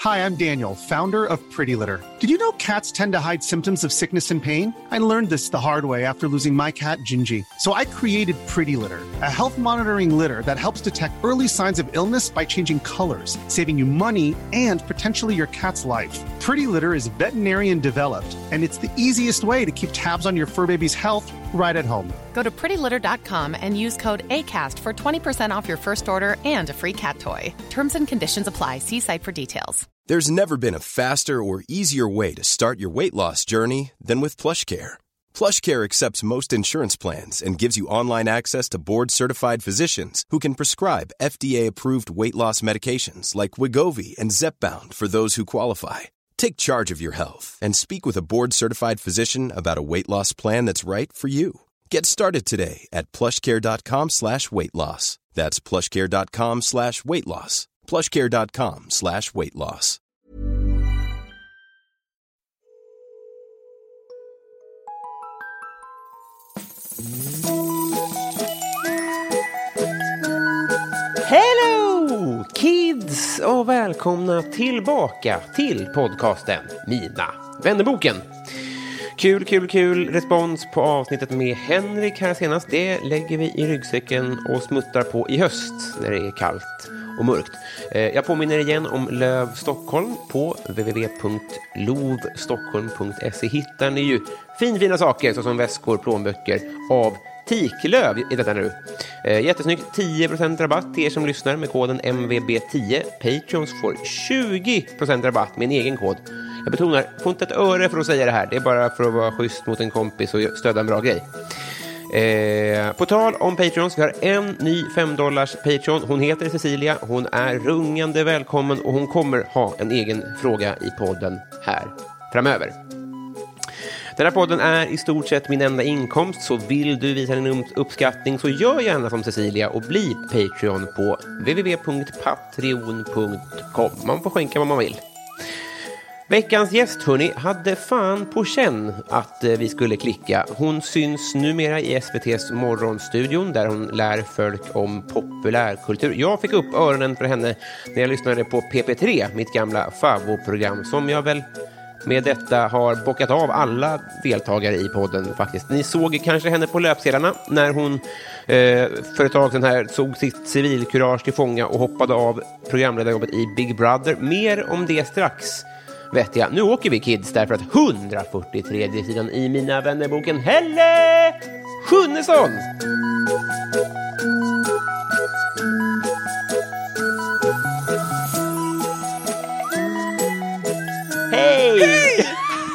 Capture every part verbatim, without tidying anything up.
Hi, I'm Daniel, founder of Pretty Litter. Did you know cats tend to hide symptoms of sickness and pain? I learned this the hard way after losing my cat, Gingy. So I created Pretty Litter, a health monitoring litter that helps detect early signs of illness by changing colors, saving you money and potentially your cat's life. Pretty Litter is veterinarian developed, and it's the easiest way to keep tabs on your fur baby's health right at home. Go to pretty litter dot com and use code ACAST for twenty percent off your first order and a free cat toy. Terms and conditions apply. See site for details. There's never been a faster or easier way to start your weight loss journey than with PlushCare. PlushCare accepts most insurance plans and gives you online access to board-certified physicians who can prescribe F D A-approved weight loss medications like Wegovy and Zepbound for those who qualify. Take charge of your health and speak with a board-certified physician about a weight loss plan that's right for you. Get started today at plushcare.com slash weight loss. That's plushcare.com slash weight loss. plushcare.com slash weight loss. Hello kids och välkomna tillbaka till podcasten Mina vännerboken. Kul, kul, kul respons på avsnittet med Henrik här senast. Det lägger vi i ryggsäcken och smuttar på i höst när det är kallt och mörkt. Jag påminner igen om Löv Stockholm. På w w w punkt lov stockholm punkt se hittar ni ju finfina saker såsom väskor, plånböcker av Tiklöv i detta nu. Jättesnyggt, tio procent rabatt till er som lyssnar med koden M V B tio. Patreons får tjugo procent rabatt med en egen kod. Jag betonar, får inte ett öre för att säga det här. Det är bara för att vara schysst mot en kompis och stödja en bra grej. Eh, på tal om Patreons, vi har en ny fem dollars Patreon. Hon heter Cecilia, hon är rungande välkommen och hon kommer ha en egen fråga i podden här framöver. Den här podden är i stort sett min enda inkomst, så vill du visa din uppskattning så gör gärna som Cecilia och bli Patreon på w w w punkt patreon punkt com. Man får skänka vad man vill. Veckans gäst, hörni, hade fan på känn att eh, vi skulle klicka. Hon syns numera i S V T:s morgonstudion där hon lär folk om populärkultur. Jag fick upp öronen för henne när jag lyssnade på P P tre, mitt gamla favoritprogram, som jag väl med detta har bockat av alla deltagare i podden faktiskt. Ni såg kanske henne på löpsedlarna när hon eh, för ett tag sedan här såg sitt civilkurage till fånga och hoppade av programledarjobbet i Big Brother. Mer om det strax. Vet jag. Nu åker vi kids därför att hundrafyrtiotredje sidan i Mina vännerboken Helle Schunnesson. Hej! Hej!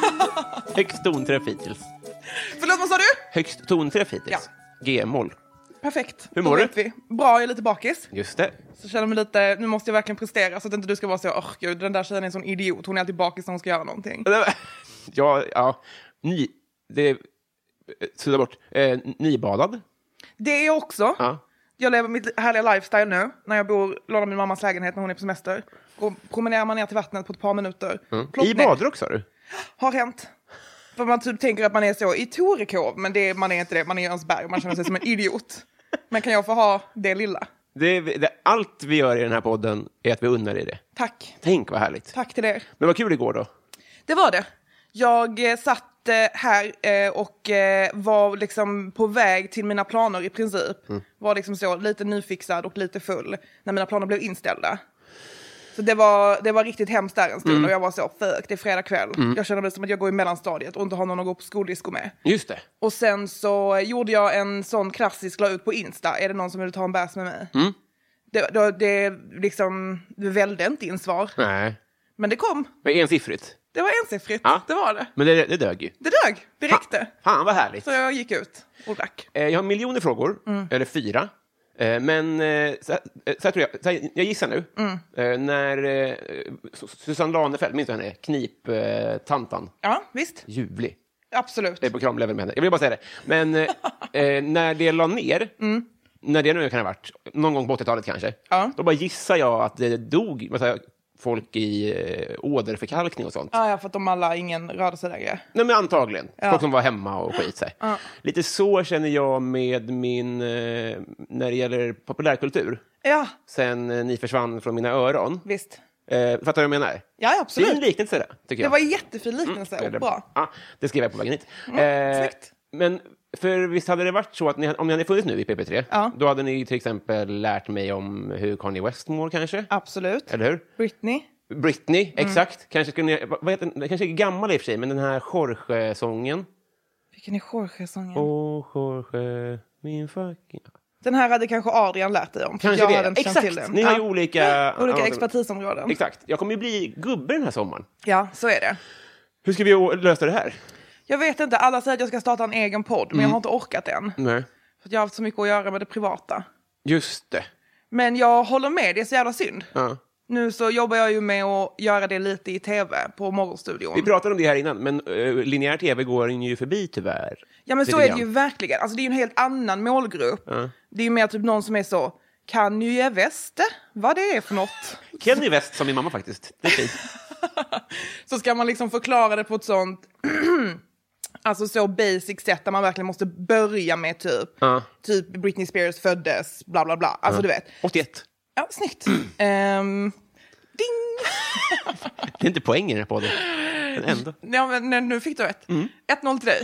Högst tonträff hittills. Förlåt, vad sa du? Högst tonträff hittills. Ja. G-moll. Perfekt. Hur mår du? Vi. Bra, jag är lite bakis. Just det. Så känner mig lite, nu måste jag verkligen prestera så att inte du ska vara så, åh oh, gud, den där tjejen är en sån idiot. Hon är alltid bakis när hon ska göra någonting. Ja, ja. Ny, det, sudda bort. Eh, nybadad. Det är jag också. Ja. Jag lever mitt härliga lifestyle nu. När jag bor, lånar min mammas lägenhet när hon är på semester. Och promenerar man ner till vattnet på ett par minuter. Mm. I badrock sa du? Har hänt. För man typ tänker att man är så i Torekov. Men det, man är inte det, man är i Jönsberg. Man känner sig som en idiot. Men kan jag få ha det lilla? Det, det, allt vi gör i den här podden är att vi unnar i det. Tack. Tänk vad härligt. Tack till er. Men vad kul det går då. Det var det. Jag eh, satt eh, här eh, och eh, var liksom på väg till mina planer i princip. Mm. Var liksom så lite nyfixad och lite full när mina planer blev inställda. Så det var, det var riktigt hemskt där en stund. Mm. Och jag var så, fuck, det är fredag kväll. Mm. Jag känner mig som att jag går i mellanstadiet och inte har någon att gå på skoldisco med. Just det. Och sen så gjorde jag en sån klassisk, la ut på Insta. Är det någon som vill ta en bärs med mig? Mm. Det, det, det liksom, det välde inte in svar. Nej. Men det kom. Men ensiffrigt? Det var ensiffrigt, ja. Det var det. Men det, det dög ju. Det dög, det räckte. Ha, fan vad härligt. Så jag gick ut och drack. Eh, jag har miljoner frågor, mm. eller fyra. Eh, men eh, så, så här tror jag, så här, jag gissar nu. Mm. Eh, när eh, Susanne Lanefeld, minns du henne? Knip eh, tantan. Ja, visst. Ljuvlig. Absolut. Det är på kramlevel med henne. Jag vill bara säga det. Men eh, eh, när det la ner, mm. när det nu kan ha varit, någon gång på åttiotalet kanske, ja. Då bara gissar jag att det dog, vad säger jag, folk i eh, åderförkalkning och sånt. Ja, för att de alla, ingen rörde sig längre. Nej, men antagligen. Ja. Folk som var hemma och skit sig. Ja. Lite så känner jag med min, eh, när det gäller populärkultur. Ja. Sen eh, ni försvann från mina öron. Visst. Eh, fattar du vad jag menar? Ja, absolut. Det är en liknelse där, tycker jag. Det var en jättefin liknelse mm, och bra. Ja, det skrev jag på vägen hit. Mm, eh, men för visst hade det varit så att ni, om ni hade funnits nu i P P tre, ja. då hade ni till exempel lärt mig om hur Kanye West mår kanske? Absolut. Eller hur? Britney. Britney, mm. exakt. Kanske skulle ni, vad heter den? Kanske är gammal i och för sig, men den här Jorge-sången. Vilken är Jorge-sången? Åh, Jorge, min fucking... Den här hade kanske Adrian lärt dig om. Kanske jag det. hade inte Exakt, till det. ni har ju ja. olika... olika expertisområden. Exakt. Jag kommer ju bli gubbe den här sommaren. Ja, så är det. Hur ska vi lösa det här? Jag vet inte, alla säger att jag ska starta en egen podd, men mm. jag har inte orkat än. Nej. För jag har haft så mycket att göra med det privata. Just det. Men jag håller med, det är så jävla synd. Ja. Nu så jobbar jag ju med att göra det lite i tv på Morgonstudion. Vi pratade om det här innan, men uh, linjär tv går ju förbi tyvärr. Ja, men så är det ju verkligen. Alltså det är ju en helt annan målgrupp. Ja. Det är ju mer typ någon som är så, Kanye West, vad det är för något. Kanye West som min mamma faktiskt. Det är fint. Så ska man liksom förklara det på ett sånt... Alltså så basic sätt där man verkligen måste börja med typ uh. typ Britney Spears föddes, bla bla bla. Alltså uh. du vet. åttioett. Ja, snyggt. Mm. Um, ding! Det är inte poängen här på det. Men ändå. Ja, men nu fick du ett. Mm. ett noll till dig.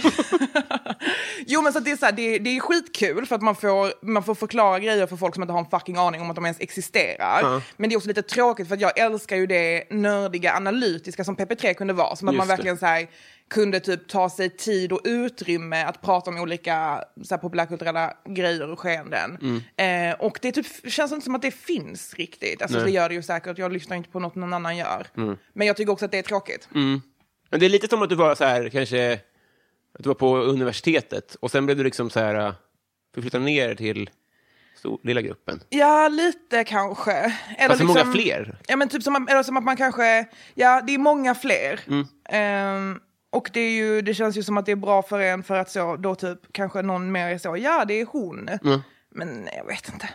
Jo, men så det är så här, det, det är skitkul för att man får, man får förklara grejer för folk som inte har en fucking aning om att de ens existerar. Uh. Men det är också lite tråkigt för att jag älskar ju det nördiga, analytiska som P P tre kunde vara. Som att Just man verkligen så här, kunde typ ta sig tid och utrymme att prata om olika så här, populärkulturella grejer och skeenden. Mm. Eh, och det typ, känns inte som att det finns riktigt. Alltså det gör det ju säkert. Jag lyssnar inte på något någon annan gör. Mm. Men jag tycker också att det är tråkigt. Mm. Men det är lite som att du var så här, kanske att du var på universitetet och sen blev du liksom så här förflyttad ner till stor, lilla gruppen. Ja, lite kanske. Eller alltså liksom, många fler. Ja, men typ som, eller som att man kanske, ja, det är många fler. Mm. Um, och det är ju, det känns ju som att det är bra för en för att så då typ kanske någon mer är så, ja, det är hon. Mm. Men jag vet inte.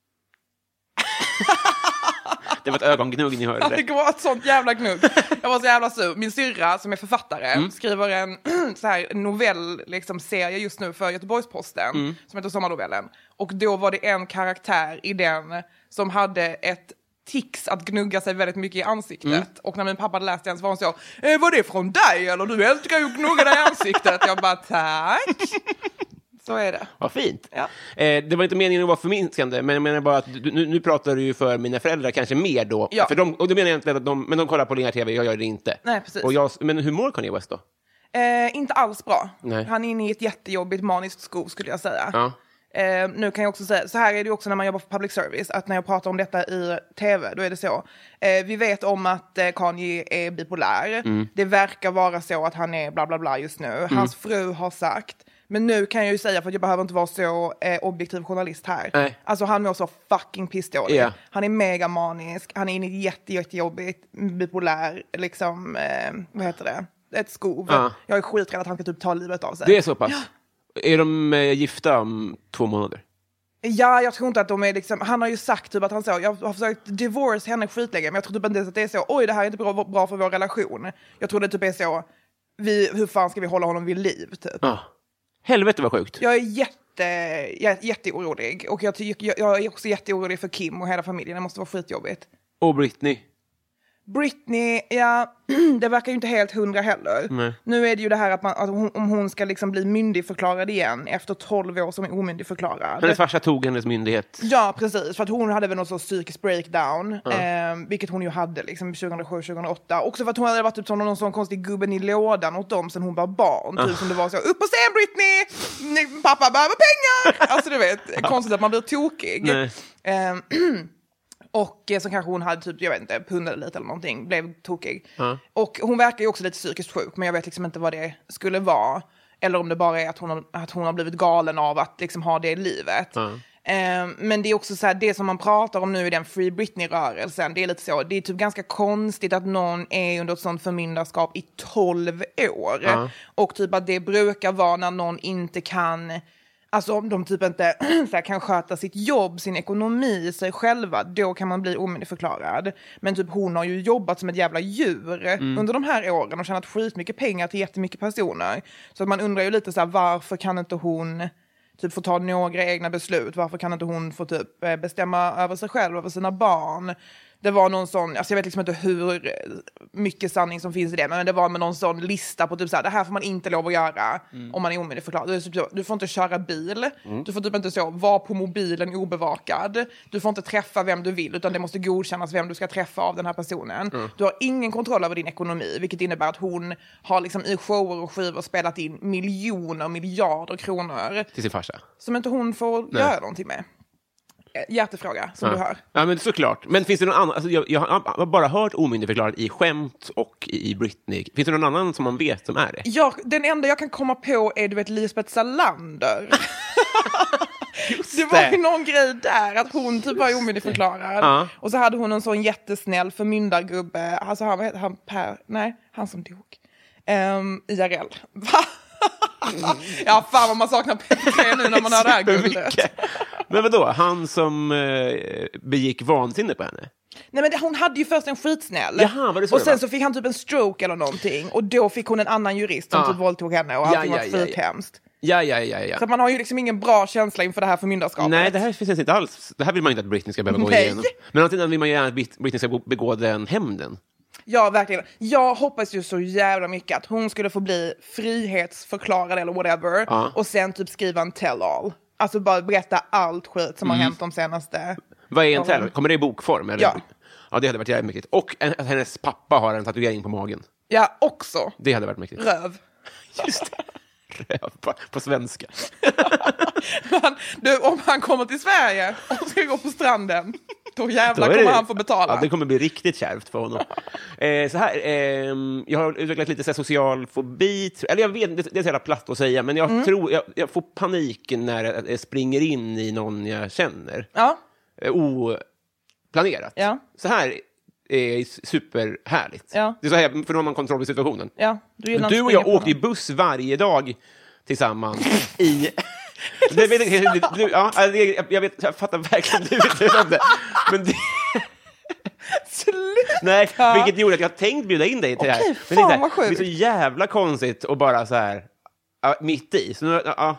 Det var ett ögongnugg ni hörde. Ja, det var ett sånt jävla gnugg. Jag var så jävla sur. Min syrra som är författare mm. skriver en så här novell liksom, serie just nu för Göteborgs-Posten mm. som heter Sommarnovellen. Och då var det en karaktär i den som hade ett tics att gnugga sig väldigt mycket i ansiktet. Mm. Och när min pappa hade läst den så var hon så, eh, var det från dig? Eller du älskar ju att gnugga dig i ansiktet. Jag bara, tack. Så är det. Vad fint. Ja. Eh, det var inte meningen att vara förminskande, men jag menar bara att du, nu, nu pratar du ju för mina föräldrar kanske mer då. Ja. För de, och då menar jag inte att de, men de kollar på linjär tv, jag gör det inte. Nej, precis. Och jag, men hur mår Kanye West då? Eh, inte alls bra. Nej. Han är inne i ett jättejobbigt maniskt skov skulle jag säga. Ja. Eh, nu kan jag också säga, så här är det också när man jobbar för public service, att när jag pratar om detta i tv, då är det så. Eh, vi vet om att eh, Kanye är bipolär. Mm. Det verkar vara så att han är bla bla bla just nu. Mm. Hans fru har sagt, men nu kan jag ju säga, för att jag behöver inte vara så eh, objektiv journalist här. Nej. Alltså han mår så fucking pissdålig. Yeah. Han är mega manisk, han är inne i ett jätte, jättejobbigt bipolär, liksom, eh, vad heter det? Ett skov. Uh. Jag är skiträdd att han ska typ ta livet av sig. Det är så pass? Ja. Är de eh, gifta om två månader? Ja, jag tror inte att de är liksom, han har ju sagt typ att han så, jag har försökt divorce henne skitlänge, men jag tror typ inte att det är så, oj det här är inte bra, bra för vår relation. Jag tror det typ är så, vi, hur fan ska vi hålla honom vid liv typ. Uh. Helvete vad sjukt. Jag är jätte, jag är jätteorolig. Och jag, tycker, jag, jag är också jätteorolig för Kim och hela familjen. Det måste vara skitjobbigt. Och Britney? Britney, ja, det verkar ju inte helt hundra heller. Nej. Nu är det ju det här att, man, att hon, om hon ska liksom bli myndigförklarad igen efter tolv år som är omyndigförklarad. Hennes farsa tog hennes myndighet. Ja, precis. För att hon hade väl någon sorts psykisk breakdown. Mm. Eh, vilket hon ju hade liksom tjugohundrasju tjugohundraåtta. Också för att hon hade varit typ som någon sån konstig gubben i lådan åt dem sen hon var barn. Typ mm. som det var så, upp på scen Britney! Pappa behöver pengar! Alltså du vet, konstigt att man blir tokig. Eh, Och så kanske hon hade typ, jag vet inte, pundade lite eller någonting, blev tokig. Mm. Och hon verkar ju också lite psykiskt sjuk, men jag vet liksom inte vad det skulle vara. Eller om det bara är att hon har, att hon har blivit galen av att liksom ha det i livet. Mm. Eh, men det är också så här, det som man pratar om nu i den Free Britney-rörelsen, det är lite så, det är typ ganska konstigt att någon är under ett sånt förmyndarskap i tolv år. Mm. Och typ att det brukar vara när någon inte kan... Alltså om de typ inte så här, kan sköta sitt jobb, sin ekonomi, sig själva, då kan man bli omyndigförklarad. Men typ hon har ju jobbat som ett jävla djur mm. under de här åren och tjänat skitmycket pengar till jättemycket personer. Så att man undrar ju lite så här, varför kan inte hon typ få ta några egna beslut? Varför kan inte hon få typ bestämma över sig själv, över sina barn? Det var någon sån, alltså jag vet liksom inte hur mycket sanning som finns i det, men det var med någon sån lista på typ så här, det här får man inte lov att göra mm. om man är omyndigförklarad. Du, typ, du får inte köra bil, mm. du får typ inte så vara på mobilen obevakad, du får inte träffa vem du vill, utan det måste godkännas vem du ska träffa av den här personen. Mm. Du har ingen kontroll över din ekonomi, vilket innebär att hon har liksom i shower och skivor spelat in miljoner, miljarder kronor. Till sin farsa. Som inte hon får Nej. göra någonting med. Hjärtefråga, som ja. du hör. Ja, men såklart. Men finns det någon annan? Alltså, jag, jag har bara hört omyndigförklarad i skämt och i Britney. Finns det någon annan som man vet som är det? Ja, den enda jag kan komma på är, du vet, Lisbeth Salander. Just det var ju någon grej där, att hon typ var omyndigförklarad. Ja. Och så hade hon en sån jättesnäll förmyndargubbe. Alltså han, vad heter han? Per? Nej, han som dog. Um, I R L. Va? Mm. Ja, fan vad man saknar P tre nu när man har det här guldet. Men vadå? Han som eh, begick vansinne på henne? Nej, men det, hon hade ju först en skitsnäll. Jaha, var det så och sen det så fick han typ en stroke eller någonting. Och då fick hon en annan jurist som ja. typ våldtog henne. Och allting ja, ja, var skithemskt. Ja, ja, ja, ja. Så man har ju liksom ingen bra känsla inför det här förmyndarskapet. Nej, det här finns inte alls. Det här vill man inte att Britney ska behöva gå Nej. igenom. Men antingen vill man ju gärna att Britney ska begå den hämnden. Ja, verkligen. Jag hoppas ju så jävla mycket att hon skulle få bli frihetsförklarad eller whatever. Ja. Och sen typ skriva en tell-all. Alltså bara berätta allt skit som mm. har hänt de senaste... Vad är en tell-all? Kommer det i bokform? Eller? Ja. Ja, det hade varit jävligt mäktigt. Och att hennes pappa har en tatuering på magen. Ja, också. Det hade varit mäktigt. Röv. Just det. Röv på, på svenska. Men, du, om han kommer till Sverige och ska gå på stranden, då jävlar då kommer det, han få betala. Ja, det kommer bli riktigt kärvt för honom. eh, så här, eh, jag har utvecklat lite så här, social fobi. Eller jag vet, det, det är så jävla platt att säga, men jag mm. tror jag, jag får panik när jag, jag springer in i någon jag känner. Ja. Eh, oplanerat. Ja. Så här är superhärligt. Ja. Det är så här, för då har man kontroll i situationen. Ja, du, du och jag åkte i buss varje dag tillsammans i... det, vet, du, ja, jag, jag, vet, jag fattar verkligen du vet det. Men det... Nej, vilket gjorde att jag tänkt bjuda in dig till Okej, det här. Men fan, det, är så här, det är så jävla konstigt och bara så här ja, mitt i. Så nu, ja.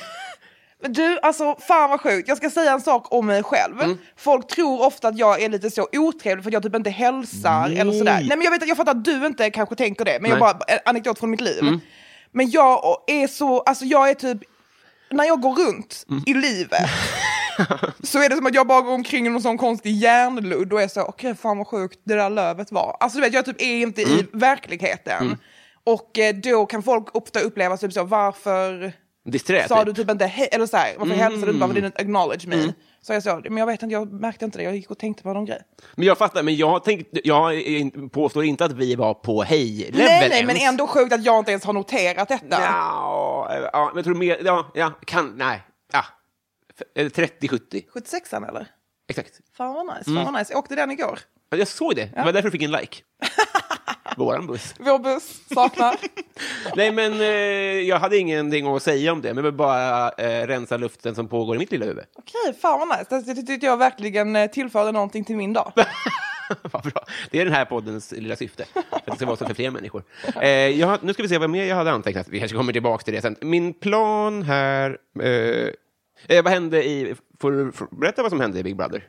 Du, alltså fan vad sjukt. Jag ska säga en sak om mig själv. Mm. Folk tror ofta att jag är lite så otrevlig för att jag typ inte hälsar Nej. eller sådär. Nej, men jag vet att jag fattar att du inte kanske tänker det. Men Nej. jag bara, anekdot från mitt liv. Mm. Men jag är så, alltså jag är typ, när jag går runt mm. i livet så är det som att jag bara går omkring i någon sån konstig järnludd och är så, okej, okay, fan vad sjukt det där lövet var. Alltså du vet, jag typ är inte mm. i verkligheten. Mm. Och eh, då kan folk ofta uppleva typ så, varför Disträt, sa typ. du typ inte, he- eller så här, varför mm. hälsade du inte, varför didn't acknowledge me? Mm. Så jag sa, men jag vet inte, jag märkte inte det, jag gick och tänkte på någon grej. Men jag fattar, men jag, tänkt, jag påstår inte att vi var på hej-level. Nej, nej, men ändå sjukt att jag inte ens har noterat detta. Ja, ja men jag tror mer, ja, ja kan, nej, ja. trettio sjuttio. sjuttiosexan eller? Exakt. Fan vad nice, fan vad nice. Jag åkte den igår. Jag såg det, det var därför jag fick en like. Våran buss. Vår buss, saknar. Nej, men eh, jag hade ingenting att säga om det. Men jag vill bara eh, rensa luften som pågår i mitt lilla huvud. Okej, fan vad nice. Det tyckte jag verkligen tillförde någonting till min dag. Vad bra. Det är den här poddens lilla syfte. För att det ska vara så för fler människor. Eh, jag, nu ska vi se vad mer jag hade antecknat. Vi kanske kommer tillbaka till det sen. Min plan här... Eh, eh, vad hände i... Får du berätta vad som hände i Big Brother?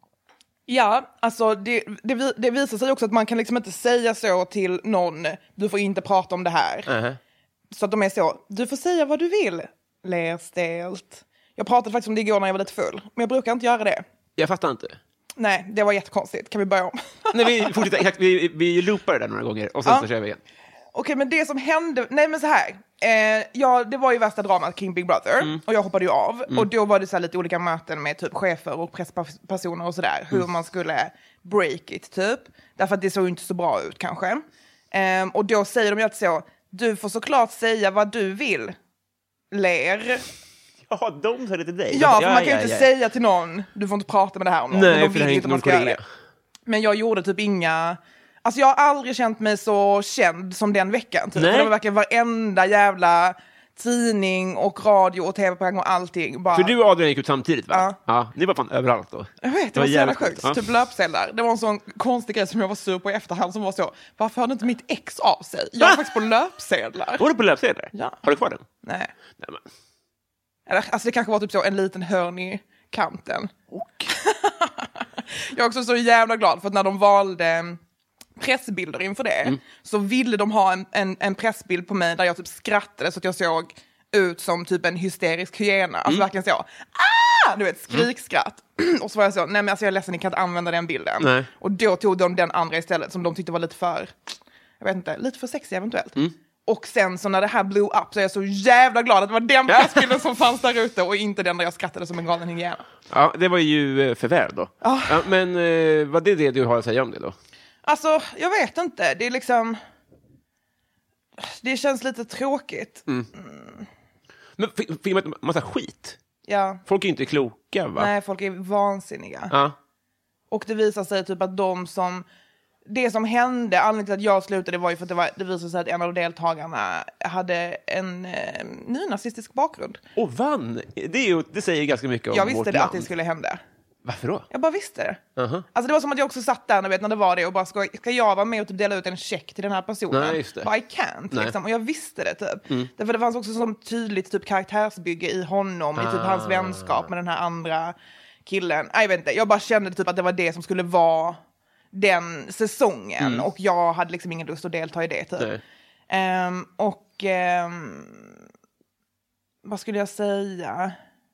Ja, alltså det, det, det visar sig också att man kan liksom inte säga så till någon, du får inte prata om det här. Uh-huh. Så att de är så, du får säga vad du vill. Ler stelt. Jag pratade faktiskt om det igår när jag var lite full, men jag brukar inte göra det. Jag fattar inte. Nej, det var jättekonstigt. Kan vi börja om? Nej, vi fortsätter, exakt, vi, vi loopar det där några gånger och sen ja. så kör vi igen. Okej, men det som hände, nej men så här, eh, ja, det var ju värsta dramat kring Big Brother mm. och jag hoppade ju av mm. och då var det så här lite olika möten med typ chefer och presspersoner och sådär, hur mm. man skulle break it typ, därför att det såg ju inte så bra ut kanske. Eh, och då säger de ju alltid så, du får såklart säga vad du vill, ler. Ja, de sa det till dig. Ja, för ja, man kan ju ja, inte ja. säga till någon, du får inte prata med det här om någon. Nej, men de för det är inte Nordkorea. Men jag gjorde typ inga... Alltså jag har aldrig känt mig så känd som den veckan. Typ. För det var verkligen varenda jävla tidning och radio och tv-program och allting. Bara... För du och Adrian gick ut samtidigt, va? Ja. Ja, ni var fan överallt då. Jag vet, det, det var, var så jävla sjukt. Ja. Typ löpsedlar. Det var en sån konstig grej som jag var sur på i efterhand som var så, varför hörde inte mitt ex av sig? Jag var faktiskt på löpsedlar. Var du på löpsedlar? Ja. Har du kvar den? Nej. Nej men. Eller, alltså det kanske var typ så en liten hörn i kanten. Och? Jag är också så jävla glad för att när de valde pressbilder inför det mm. så ville de ha en, en, en pressbild på mig där jag typ skrattade så att jag såg ut som typ en hysterisk hyena. Alltså mm. verkligen så, ah! Du vet, skrikskratt. Mm. Och så var jag så, nej men alltså jag är ledsen, ni kan inte använda den bilden. Nej. Och då tog de den andra istället som de tyckte var lite för, jag vet inte, lite för sexig eventuellt. Mm. Och sen så när det här blew up så är jag så jävla glad att det var den pressbilden som fanns där ute och inte den där jag skrattade som en galen hyena. Ja, det var ju för väl då. Oh. Ja, men eh, vad är det du har att säga om det då? Alltså, jag vet inte. Det är liksom... Det känns lite tråkigt. Mm. Mm. Men fick man en massa skit? Ja. Folk är inte kloka, va? Nej, folk är vansinniga. Ja. Och det visar sig typ att de som... Det som hände, anledningen till att jag slutade var ju för att det, var, det visade sig att en av deltagarna hade en eh, nynazistisk bakgrund. Och vann! Det, är ju, det säger ganska mycket om jag visste vårt det land. Att det skulle hända. Varför då? Jag bara visste det. Uh-huh. Alltså det var som att jag också satt där när, vet, när det var det och bara, ska, ska jag vara med och typ dela ut en check till den här personen? Nej, just det. But I can't, liksom. Och jag visste det typ. Mm. Därför det fanns också som tydligt typ karaktärsbygge i honom, ah. i typ hans vänskap med den här andra killen. Jag vet inte, jag bara kände typ att det var det som skulle vara den säsongen. Mm. Och jag hade liksom ingen lust att delta i det typ. Um, och um, vad skulle jag säga?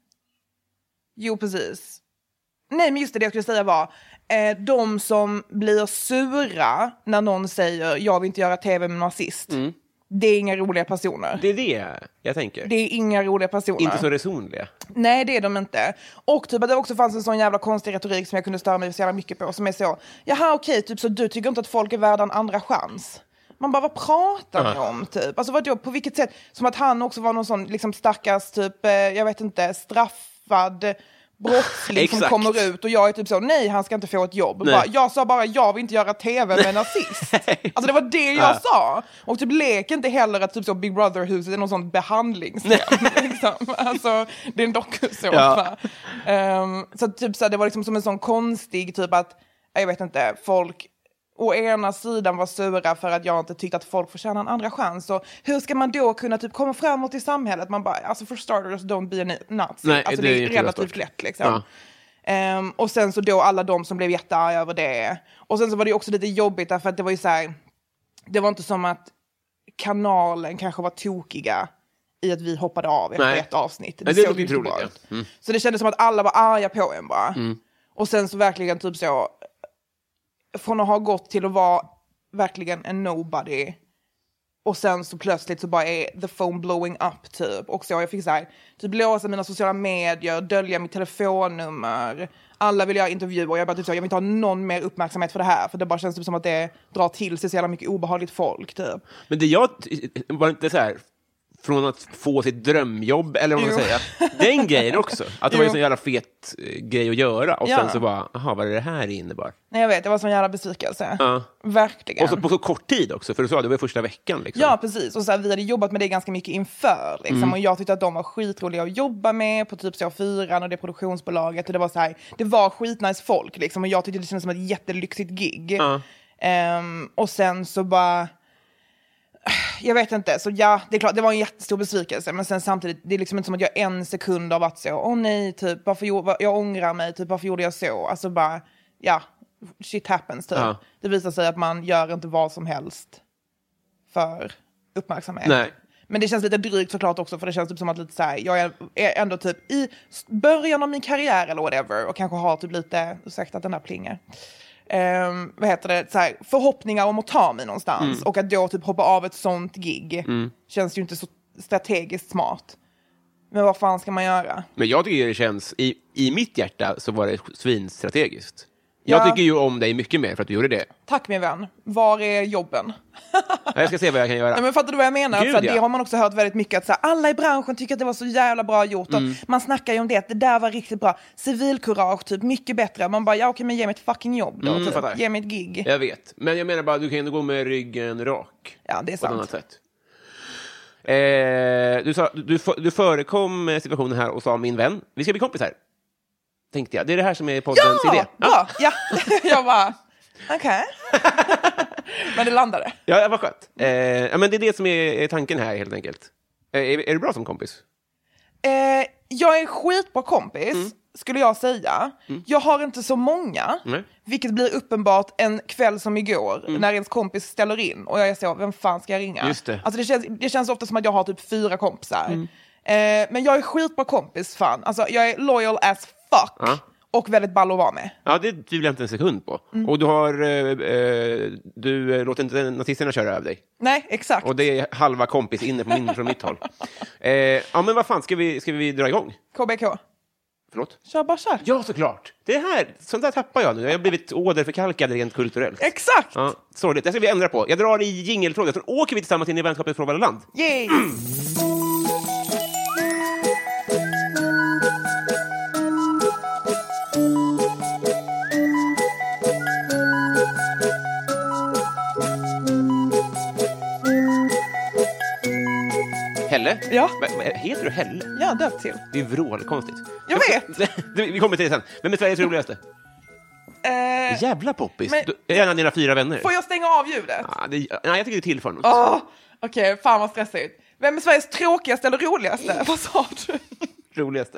Jo, precis. Nej, men just det, det jag skulle säga var eh, de som blir sura när någon säger jag vill inte göra tv med nazist. Mm. Det är inga roliga personer. Det är det jag tänker. Det är inga roliga personer. Inte så resonliga. Nej, det är de inte. Och typ att det också fanns en sån jävla konstig retorik som jag kunde störa mig så jävla mycket på. Som är så, jaha okej, typ så du tycker inte att folk är värda en andra chans. Man bara, vad pratar ni uh. om typ? Alltså vadå, på vilket sätt? Som att han också var någon sån liksom stackars typ, eh, jag vet inte, straffad brottsling som kommer ut och jag är typ så, nej han ska inte få ett jobb. Bara, jag sa bara, jag vill inte göra tv med nazist. Alltså det var det jag ja. sa. Och typ lek inte heller att typ så Big Brother-huset är någon sån behandlingshem. liksom. Alltså det är en dokusåpa. Ja. Um, så typ så det var liksom som en sån konstig typ att, jag vet inte, folk å ena sidan var sura för att jag inte tyckte att folk förtjänar en andra chans. Och hur ska man då kunna typ komma framåt i samhället? Man bara, alltså for starters, don't be a nazi. Nej, alltså det, det är, är relativt lätt liksom. Ja. Um, och sen så då alla de som blev jättearga över det. Och sen så var det också lite jobbigt därför att det var ju så här, det var inte som att kanalen kanske var tokiga i att vi hoppade av efter Nej. ett avsnitt. Det, Nej, det såg inte bra ut. Ja. Mm. Så det kändes som att alla var arga på en bara. Mm. Och sen så verkligen typ så, från att ha gått till att vara verkligen en nobody och sen så plötsligt så bara är the phone blowing up typ. Och så jag fick så här, typ låsa mina sociala medier, dölja mitt telefonnummer. Alla vill göra intervjuer och jag bara typ så, jag vill inte ha någon mer uppmärksamhet för det här. För det bara känns typ som att det drar till sig så jävla mycket obehagligt folk typ. Men det jag var inte så här från att få sitt drömjobb, eller vad man säger. Den grejen också. Att det jo. var en sån jävla fet eh, grej att göra. Och ja. sen så bara, aha, vad är det här innebar? Nej, jag vet, det var sån jävla besvikelse. Uh. Verkligen. Och så på så kort tid också, för du sa det var första veckan. Liksom. Ja, precis. Och så här, vi hade jobbat med det ganska mycket inför. Liksom. Mm. Och jag tyckte att de var skitroliga att jobba med på typ så fyran och det produktionsbolaget. Och det var så här, det var skitnice folk. Liksom. Och jag tyckte det kändes som ett jättelyxigt gig. Uh. Um, och sen så bara... Jag vet inte, så ja, det är klart, det var en jättestor besvikelse. Men sen samtidigt, det är liksom inte som att jag en sekund har varit så, åh nej, typ, varför gjorde, jag ångrar mig, typ, varför gjorde jag så? Alltså bara, ja, shit happens typ. Uh-huh. Det visar sig att man gör inte vad som helst för uppmärksamhet. Nej. Men det känns lite drygt såklart också, för det känns typ som att lite så här, jag är, är ändå typ i början av min karriär eller whatever, och kanske har typ lite, ursäkta att den där plingar. Um, vad heter det, så här, förhoppningar om att ta mig någonstans mm. och att då typ hoppa av ett sånt gig mm. känns ju inte så strategiskt smart. Men vad fan ska man göra? Men jag tycker det känns, i, i mitt hjärta så var det svinstrategiskt. Jag ja. tycker ju om dig mycket mer för att du gjorde det. Tack min vän. Var är jobben? Jag ska se vad jag kan göra. Nej, men fattar du vad jag menar? Gud, för ja. Det har man också hört väldigt mycket. Att så här, alla i branschen tycker att det var så jävla bra gjort. Mm. Och man snackar ju om det. Att det där var riktigt bra. Civilkurage, typ. Mycket bättre. Man bara, ja okej, men ge mig ett fucking jobb då. Mm, typ. Ge mig ett gig. Jag vet. Men jag menar bara, du kan ju gå med ryggen rak. Ja, det är sant. På ett annat sätt. Eh, du, sa, du, du förekom situationen här och sa min vän, vi ska bli kompisar. Tänkte jag. Det är det här som är poddens ja, idé. Ja, ja. Jag bara, okej. Okay. Men det landade. Ja, det var skönt. Eh, ja, men det är det som är tanken här helt enkelt. Eh, är, är du bra som kompis? Eh, jag är skitbra kompis. Mm. skulle jag säga. Mm. Jag har inte så många, mm. vilket blir uppenbart en kväll som igår, mm. när ens kompis ställer in och jag är så, vem fan ska jag ringa? Just det. Alltså det känns, det känns ofta som att jag har typ fyra kompisar. Mm. Eh, men jag är skitbra kompis, fan. Alltså jag är loyal as fuck. Ja. Och väldigt ball att vara med. Ja, det tvivlar jag inte en sekund på. Mm. Och du har, eh, du eh, låter inte nazisterna köra över dig. Nej, exakt. Och det är halva kompis inne på min, från mitt håll. Eh, ja, men vad fan, ska vi, ska vi dra igång? K B K. Förlåt? Kör bara kör. Ja, såklart. Det här, sånt där tappar jag nu. Jag har blivit åderförkalkad rent kulturellt. Exakt! Ja, sorgligt. Det ska vi ändra på. Jag drar i jingeltråden. Så åker vi tillsammans in i vänskapet från Valland. Yay! Mm. Helle? Ja. Heter du Helle? Ja, döpt till. Det är vrålkonstigt. Jag vet! Vi kommer till det sen. Vem är Sveriges roligaste? Eh, Jävla poppis. men, du, är en av dina fyra vänner. Får jag stänga av ljudet? Ah, det, nej, jag tycker det är till för något. Oh, Okej, okay, fan vad stressigt. Vem är Sveriges tråkigaste eller roligaste? Vad sa du? Roligaste.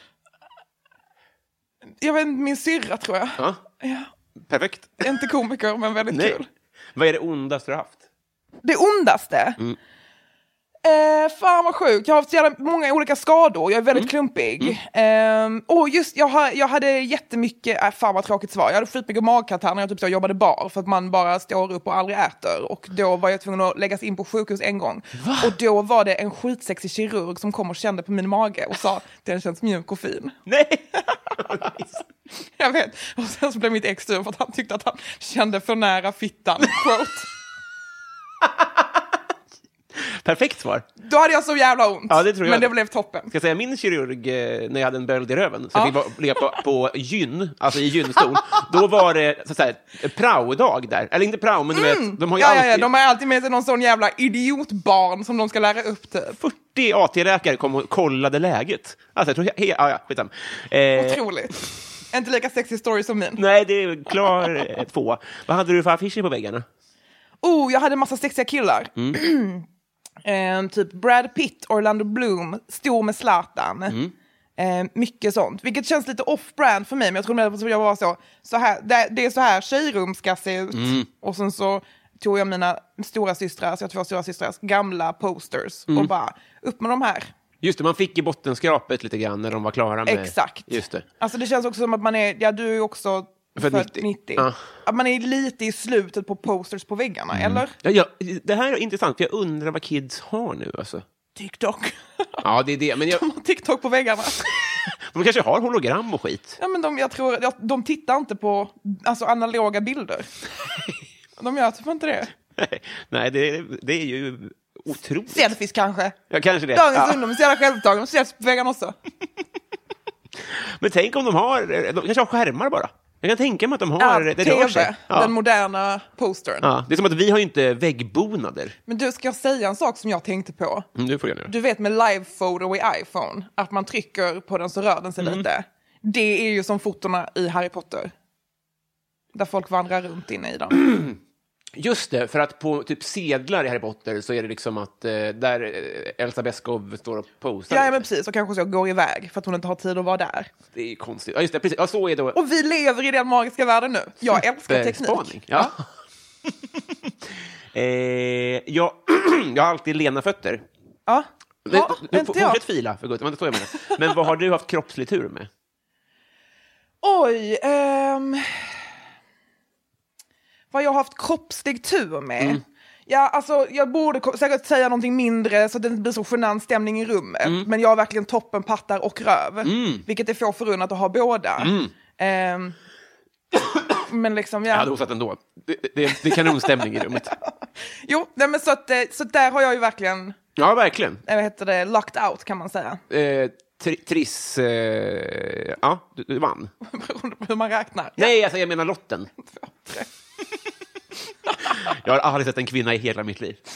Jag vet inte, min syrra tror jag. Ja. Ja. Perfekt. Inte komiker, men väldigt Nej. kul. Vad är det ondaste du har haft? Det ondaste? Mm. Eh, fan vad sjukt. Jag har haft så jävla många olika skador. Jag är väldigt mm. klumpig. Mm. Eh, och just, jag, ha, jag hade jättemycket, äh, fan vad tråkigt svar. Jag hade skitmycket magkatarr när jag typ så jobbade bar. För att man bara står upp och aldrig äter. Och då var jag tvungen att läggas in på sjukhus en gång. Va? Och då var det en skitsexig kirurg som kom och kände på min mage och sa, den känns mjuk och fin. Nej! Jag vet. Och sen så blev mitt ex sur för att han tyckte att han kände för nära fittan. Quote. Perfekt svar. Då hade jag så jävla ont. Ja, det tror jag. Men det blev toppen. Ska jag säga, min kirurg, när jag hade en böld i röven, så ja. jag fick ligga på, på gyn, alltså i gynstol, då var det så att prao-dag där. Eller inte prao, men du mm. vet, de har ju ja, alltid... Ja, ja, de har alltid med sig någon sån jävla idiotbarn som de ska lära upp till. fyrtio A T-läkare kom och kollade läget. Alltså, jag tror... He- ja, ja, skitsam. Eh... Otroligt. Inte lika sexy story som min. Nej, det är klar eh, två. Vad hade du för affischer på väggarna? Oh, jag hade massa sexiga killar. Mm. Um, typ Brad Pitt, Orlando Bloom, stor med Zlatan. Mm. Um, mycket sånt. Vilket känns lite off-brand för mig. Men jag tror att jag var så, så här, det, det är så här tjejrum ska se ut. Mm. Och sen så tog jag mina stora systrar, så jag två stora systrars gamla posters. Mm. Och bara, upp med de här. Just det, man fick i bottenskrapet lite grann när de var klara med... Exakt. Just det. Alltså det känns också som att man är, ja du är också... För nittio. nittio. Ah. Att man är lite i slutet på posters på väggarna, mm. eller? Ja, ja, det här är intressant, för jag undrar vad kids har nu, alltså. TikTok. Ja, det är det, men jag... De har TikTok på väggarna. De kanske har hologram och skit. Ja, men de, jag tror, de tittar inte på alltså, analoga bilder. De gör typ inte det. Nej, det, det är ju otroligt. Selfies kanske. Ja, kanske det. Dagens ja. ungdom är så jävla självupptagna, de ses på väggarna också. Men tänk om de har, de kanske har skärmar bara. Jag kan tänka mig att de har... Ja, det T V, ja. Den moderna postern. Ja, det är som att vi har ju inte väggbonader. Men du, ska jag säga en sak som jag tänkte på? Mm, du får göra det. Du vet med live photo i iPhone, att man trycker på den så rör den sig mm. lite. Det är ju som fotorna i Harry Potter. Där folk vandrar runt inne i dem. Just det, för att på typ sedlar i Harry Potter så är det liksom att eh, där Elsa Beskow står och posar. Ja, men precis. Och kanske så går iväg för att hon inte har tid att vara där. Det är konstigt. Ja, just det. Precis. Ja, så är det. Och vi lever i den magiska världen nu. Jag älskar teknik. Ja. eh, jag, jag har alltid lena fötter. Ja. Men, ja du, inte fortsätt fila, för gott. Men, det jag med. Men vad har du haft kroppslig tur med? Oj, ehm... vad jag har haft kroppslig tur med. Mm. Ja, alltså jag borde säkert säga någonting mindre så att det inte blir så genant stämning i rummet. Mm. Men jag har verkligen toppen, pattar och röv. Mm. Vilket är få förunnat att ha båda. Mm. Um, men liksom, ja. Jag hade osat ändå. Det, det, det är kanonstämning i rummet. Jo, nej, men så, att, så där har jag ju verkligen... Ja, verkligen. Vad heter det? Locked out kan man säga. Eh, tri, triss... Eh, ja, du, du vann. Beroende på hur man räknar. Nej, alltså jag menar lotten. Två, tre. Jag har aldrig sett en kvinna i hela mitt liv.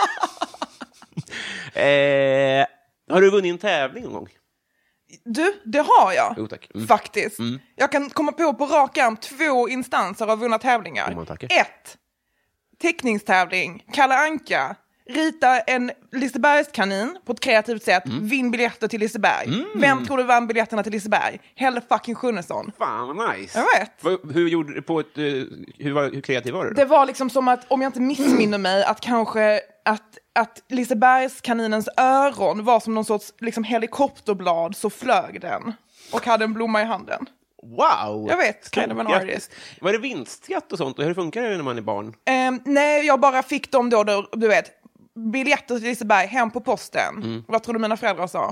eh, har du vunnit en tävling någon gång? Du, det har jag. Jo, tack. Mm. Faktiskt. Mm. Jag kan komma på på rak arm två instanser av vunna tävlingar. Oh, Ett. Teckningstävling. Kalle Anka. Rita en Lisebergskanin på ett kreativt sätt. Mm. Vinn biljetter till Liseberg. Mm. Vem tror du vann biljetterna till Liseberg? Helle fucking Schunnesson. Fan vad nice. Jag vet. Hur, hur gjorde du på ett... Uh, hur, var, hur kreativ var du då? Det var liksom som att, om jag inte missminner mig, att kanske att, att Lisebergskaninens öron var som någon sorts liksom, helikopterblad, så flög den. Och hade en blomma i handen. Wow! Jag vet, kind of an artist. Var det vinstskatt och sånt? Och hur funkar det när man är barn? Um, nej, jag bara fick dem då, då, du vet, biljetter till Liseberg hem på posten. Mm. Vad tror du mina föräldrar sa?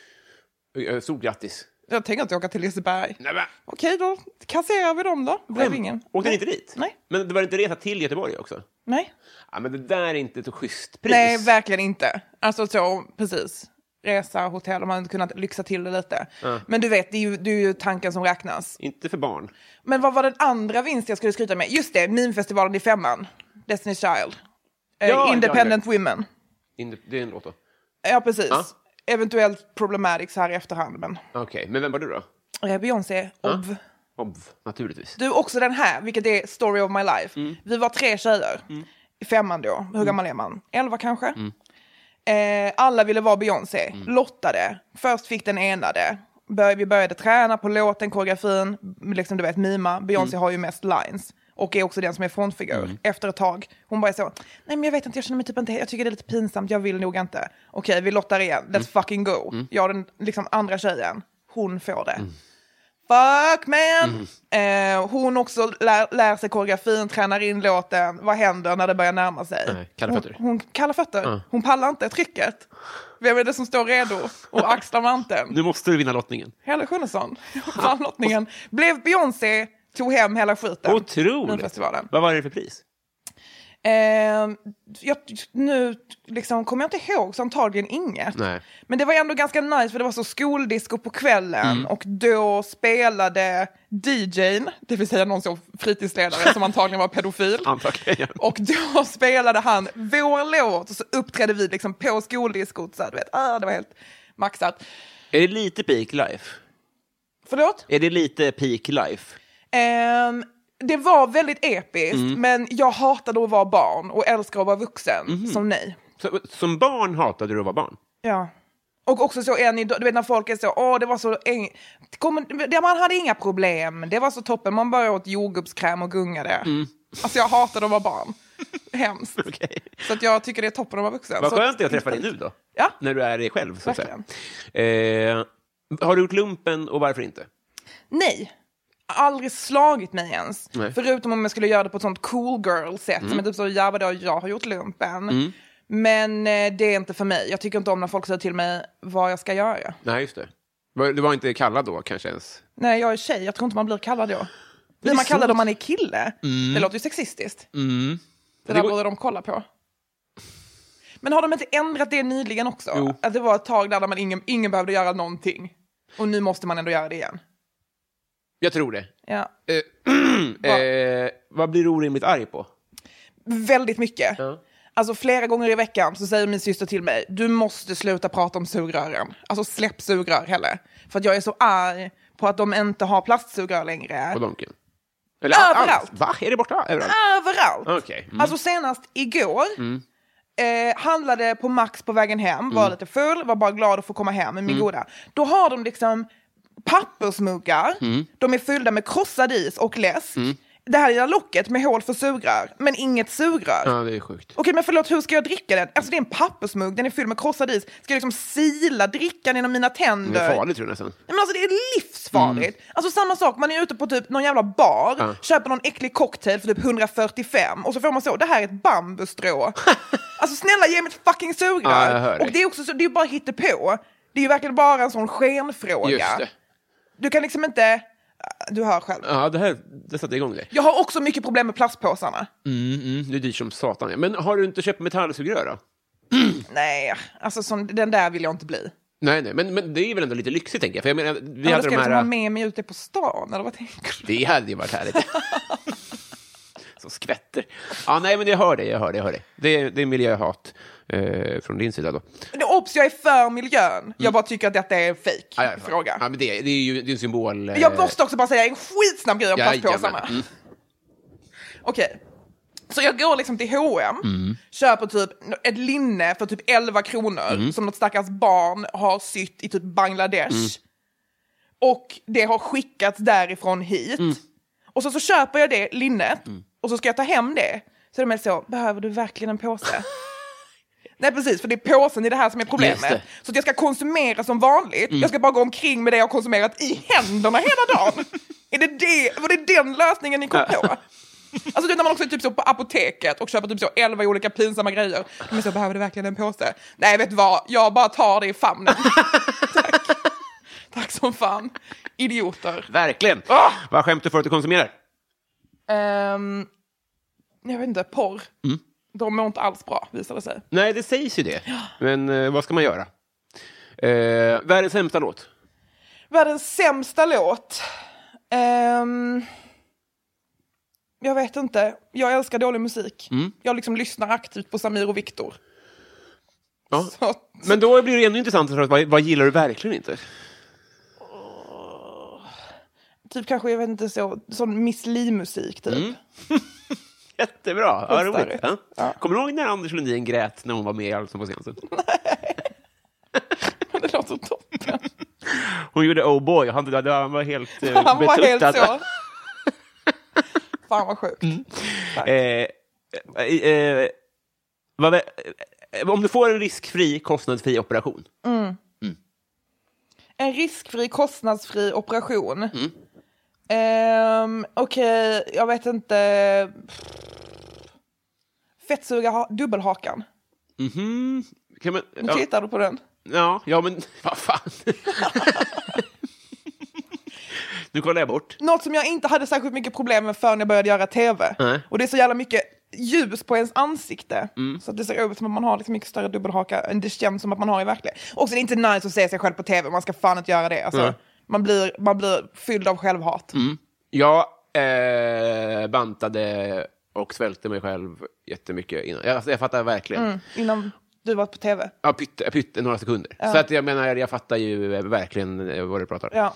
Stort grattis. Jag tänker inte åka till Liseberg. Nej, men. Okej, då kasserar vi dem då. Blev ingen. Åkte ni inte dit? Nej. Men det var inte resa till Göteborg också? Nej. Ja, men det där är inte ett schysst pris. Nej, verkligen inte. Alltså så, precis. Resa, hotell, om man hade kunnat lyxa till det lite. Uh. Men du vet, det är, ju, det är ju tanken som räknas. Inte för barn. Men vad var den andra vinst jag skulle skryta med? Just det, meme-festivalen i femman. Destiny's Child. Ja, uh, Independent ja, ja. Women. Inde- det är en låt då? Ja, precis. Uh. Eventuellt problematic här i efterhand. Men... Okej, okay. Men vem var du då? Uh, Beyoncé, Ov. Uh. Ov, naturligtvis. Du, också den här, vilket är Story of My Life. Mm. Vi var tre tjejer. Mm. I femman då. Hur gammal är man? Elva kanske? Mm. Eh, alla ville vara Beyoncé. Mm. Lottade. Först fick den ena det. Bör, vi började träna på låten, koreografin. Liksom du vet, mima. Beyoncé mm. har ju mest lines. Och är också den som är frontfigur. Mm. Efter ett tag. Hon bara så. Nej men jag vet inte, jag känner mig typ inte. Jag tycker det är lite pinsamt. Jag vill nog inte. Okej, okay, vi lottar igen. Let's mm. fucking go. Mm. Jag den liksom andra tjejen. Hon får det. Mm. Fuck man! Mm. Eh, hon också lär, lär sig koreografin, tränar in låten. Vad händer när det börjar närma sig? Nej, kalla fötter. Hon, hon kallar fötter. Uh. Hon pallar inte trycket. Vem är det som står redo och axlar manteln? Nu måste du vinna lottningen. Helle Schunnesson. Vann lottningen. Blev Beyoncé, tog hem hela skiten. Otroligt. Vad var det för pris? Eh, jag, nu liksom, kommer jag inte ihåg, så antagligen inget. Nej. Men det var ändå ganska nice, för det var så skoldisco på kvällen. Mm. Och då spelade D J:n, det vill säga någon som fritidsledare som antagligen var pedofil. Antagligen. Och då spelade han vår låt och så uppträdde vi liksom på skoldiscot. Så, du vet, ah, det var helt maxat. Är det lite peak life? Förlåt? Är det lite peak life? Um, Det var väldigt episkt, mm. men jag hatade att vara barn och älskar att vara vuxen, mm. som nej. Så, som barn hatade du att vara barn? Ja. Och också så än idag, du vet när folk är så, åh det var så, eng- man hade inga problem, det var så toppen, man bara åt jordgubbskräm och gungade. Mm. Alltså jag hatade att vara barn. Hemskt. Okay. Så att jag tycker det är toppen att vara vuxen. Vad så skönt det att träffa dig nu då. Ja. När du är dig själv, så att säga. Eh, har du gjort lumpen och varför inte? Nej. Aldrig slagit mig ens. Nej. Förutom om jag skulle göra det på ett sånt cool girl-sätt. Mm. Som är typ så, ja vadå, jag har gjort lumpen. Mm. Men eh, det är inte för mig. Jag tycker inte om när folk säger till mig vad jag ska göra. Nej, just det. Du var inte kallad då, kanske ens? Nej, jag är tjej. Jag tror inte man blir kallad då. Blir man kallad om man är kille? Mm. Det låter ju sexistiskt. Mm. Det där det borde de kolla på. Men har de inte ändrat det nyligen också? Jo. Att det var ett tag där man ingen, ingen behövde göra någonting. Och nu måste man ändå göra det igen. Jag tror det. Ja. Eh, eh, vad blir du orimligt arg på? Väldigt mycket. Ja. Alltså flera gånger i veckan så säger min syster till mig, du måste sluta prata om sugrören. Alltså släpp sugrör heller. För att jag är så arg på att de inte har plastsugrör längre. På Donken? Eller överallt. Allt. Va? Är det borta? Överallt? Överallt. Okay. Mm. Alltså senast igår mm. eh, handlade på Max på vägen hem. Var mm. lite full, var bara glad att få komma hem med min mm. goda. Då har de liksom pappersmuggar. Mm. De är fyllda med krossad is och läsk. Mm. Det här lilla locket med hål för sugrör, men inget sugrör. Ja, det är sjukt. Okej, men förlåt, hur ska jag dricka den? Alltså det är en pappersmugg, den är fylld med krossad is. Ska jag liksom sila drickan genom mina tänder? Det är farligt, tror jag nästan. Men alltså det är livsfarligt. Mm. Alltså samma sak, man är ute på typ någon jävla bar, ja. Köper någon äcklig cocktail för typ hundrafyrtiofem och så får man så, det här är ett bambustrå. Alltså snälla, ge mig ett fucking sugrör. Ja, och det är också så, det är ju bara hittepå. Det är ju verkligen bara en sån skenfråga. Just det. Du kan liksom inte... Du hör själv. Ja, det här det satte igång det. Jag har också mycket problem med plastpåsarna. Mm, mm, det är dyrt som satan. Men har du inte köpt metallsugrör då? Nej, alltså som, den där vill jag inte bli. Nej, nej, men, men det är väl ändå lite lyxigt, tänker jag. För jag menar, vi ja, hade ska de här... ha med mig ute på stan, eller vad tänker du? Det hade ju varit härligt. Så skvätter. Ja, nej, men jag hör det, jag hör det, jag hör det. Det, det är miljöhat eh, från din sida då. Det, obs, jag är för miljön. Mm. Jag bara tycker att detta är en fake ja, ja, fråga. Ja, men det, det är ju det är en symbol. Eh... Jag måste också bara säga en skitsnabb grej om ja, plastpåsarna. Mm. Okej. Så jag går liksom till H och M, mm. köper typ ett linne för typ elva kronor mm. som något stackars barn har sytt i typ Bangladesh. Mm. Och det har skickats därifrån hit. Mm. Och så, så köper jag det linnet mm. och så ska jag ta hem det. Så de är så, behöver du verkligen en påse? Nej, precis, för det är påsen i det här som är problemet. Så att jag ska konsumera som vanligt. Mm. Jag ska bara gå omkring med det jag har konsumerat i händerna hela dagen. är det det, var det den lösningen ni kom på? Alltså när man också är typ så på apoteket och köper typ så elva olika pinsamma grejer. Men så behöver du verkligen en påse? Nej, vet du vad? Jag bara tar det i famnen. Tack. Tack som fan. Idioter. Verkligen. Oh! Vad skämt du för att du konsumerar? Um, jag vet inte, porr. Mm. De mår inte alls bra, visar det sig. Nej, det sägs ju det. Men eh, vad ska man göra? Eh, världens sämsta låt? Världens sämsta låt? Um, jag vet inte. Jag älskar dålig musik. Mm. Jag liksom lyssnar aktivt på Samir och Viktor. Ja. Så. Men då blir det ännu intressant. Vad, vad gillar du verkligen inte? Oh. Typ kanske, jag vet inte, så sån Miss Li-musik typ. Mm. Jättebra, ja, roligt. Ja. Ja. Kommer du ihåg när Anders Lundin grät när hon var med i Allsång på Skansen? Nej, men det låter toppen. Hon gjorde Oh Boy, han, han var helt uh, Han var helt så. Fan vad sjukt. Mm. Eh, eh, vad, eh, om du får en riskfri, kostnadsfri operation. Mm. Mm. En riskfri, kostnadsfri operation. Mm. Um, Okej, okay, jag vet inte. Fettsuga ha- dubbelhakan. Mhm. Kan man, ja. Tittar du på den? Ja, ja men vad fan. Nu kollar jag bort. Något som jag inte hade särskilt mycket problem med förrän jag började göra tv. Mm. Och det är så jävla mycket ljus på ens ansikte. Mm. Så att det ser ut som att man har liksom mycket större dubbelhaka än det känns som att man har i verkligheten. Och så är det inte nice att se sig själv på tv. Man ska fan inte göra det. Alltså, mm. man, blir, man blir fylld av självhat. Mm. Jag eh, bantade och svälte mig själv jättemycket innan. Jag, alltså, jag fattar verkligen. Mm. Innan du var på tv? Ja, pytte, pytte några sekunder. Ja. Så att jag menar, jag fattar ju verkligen vad du pratar om. Ja.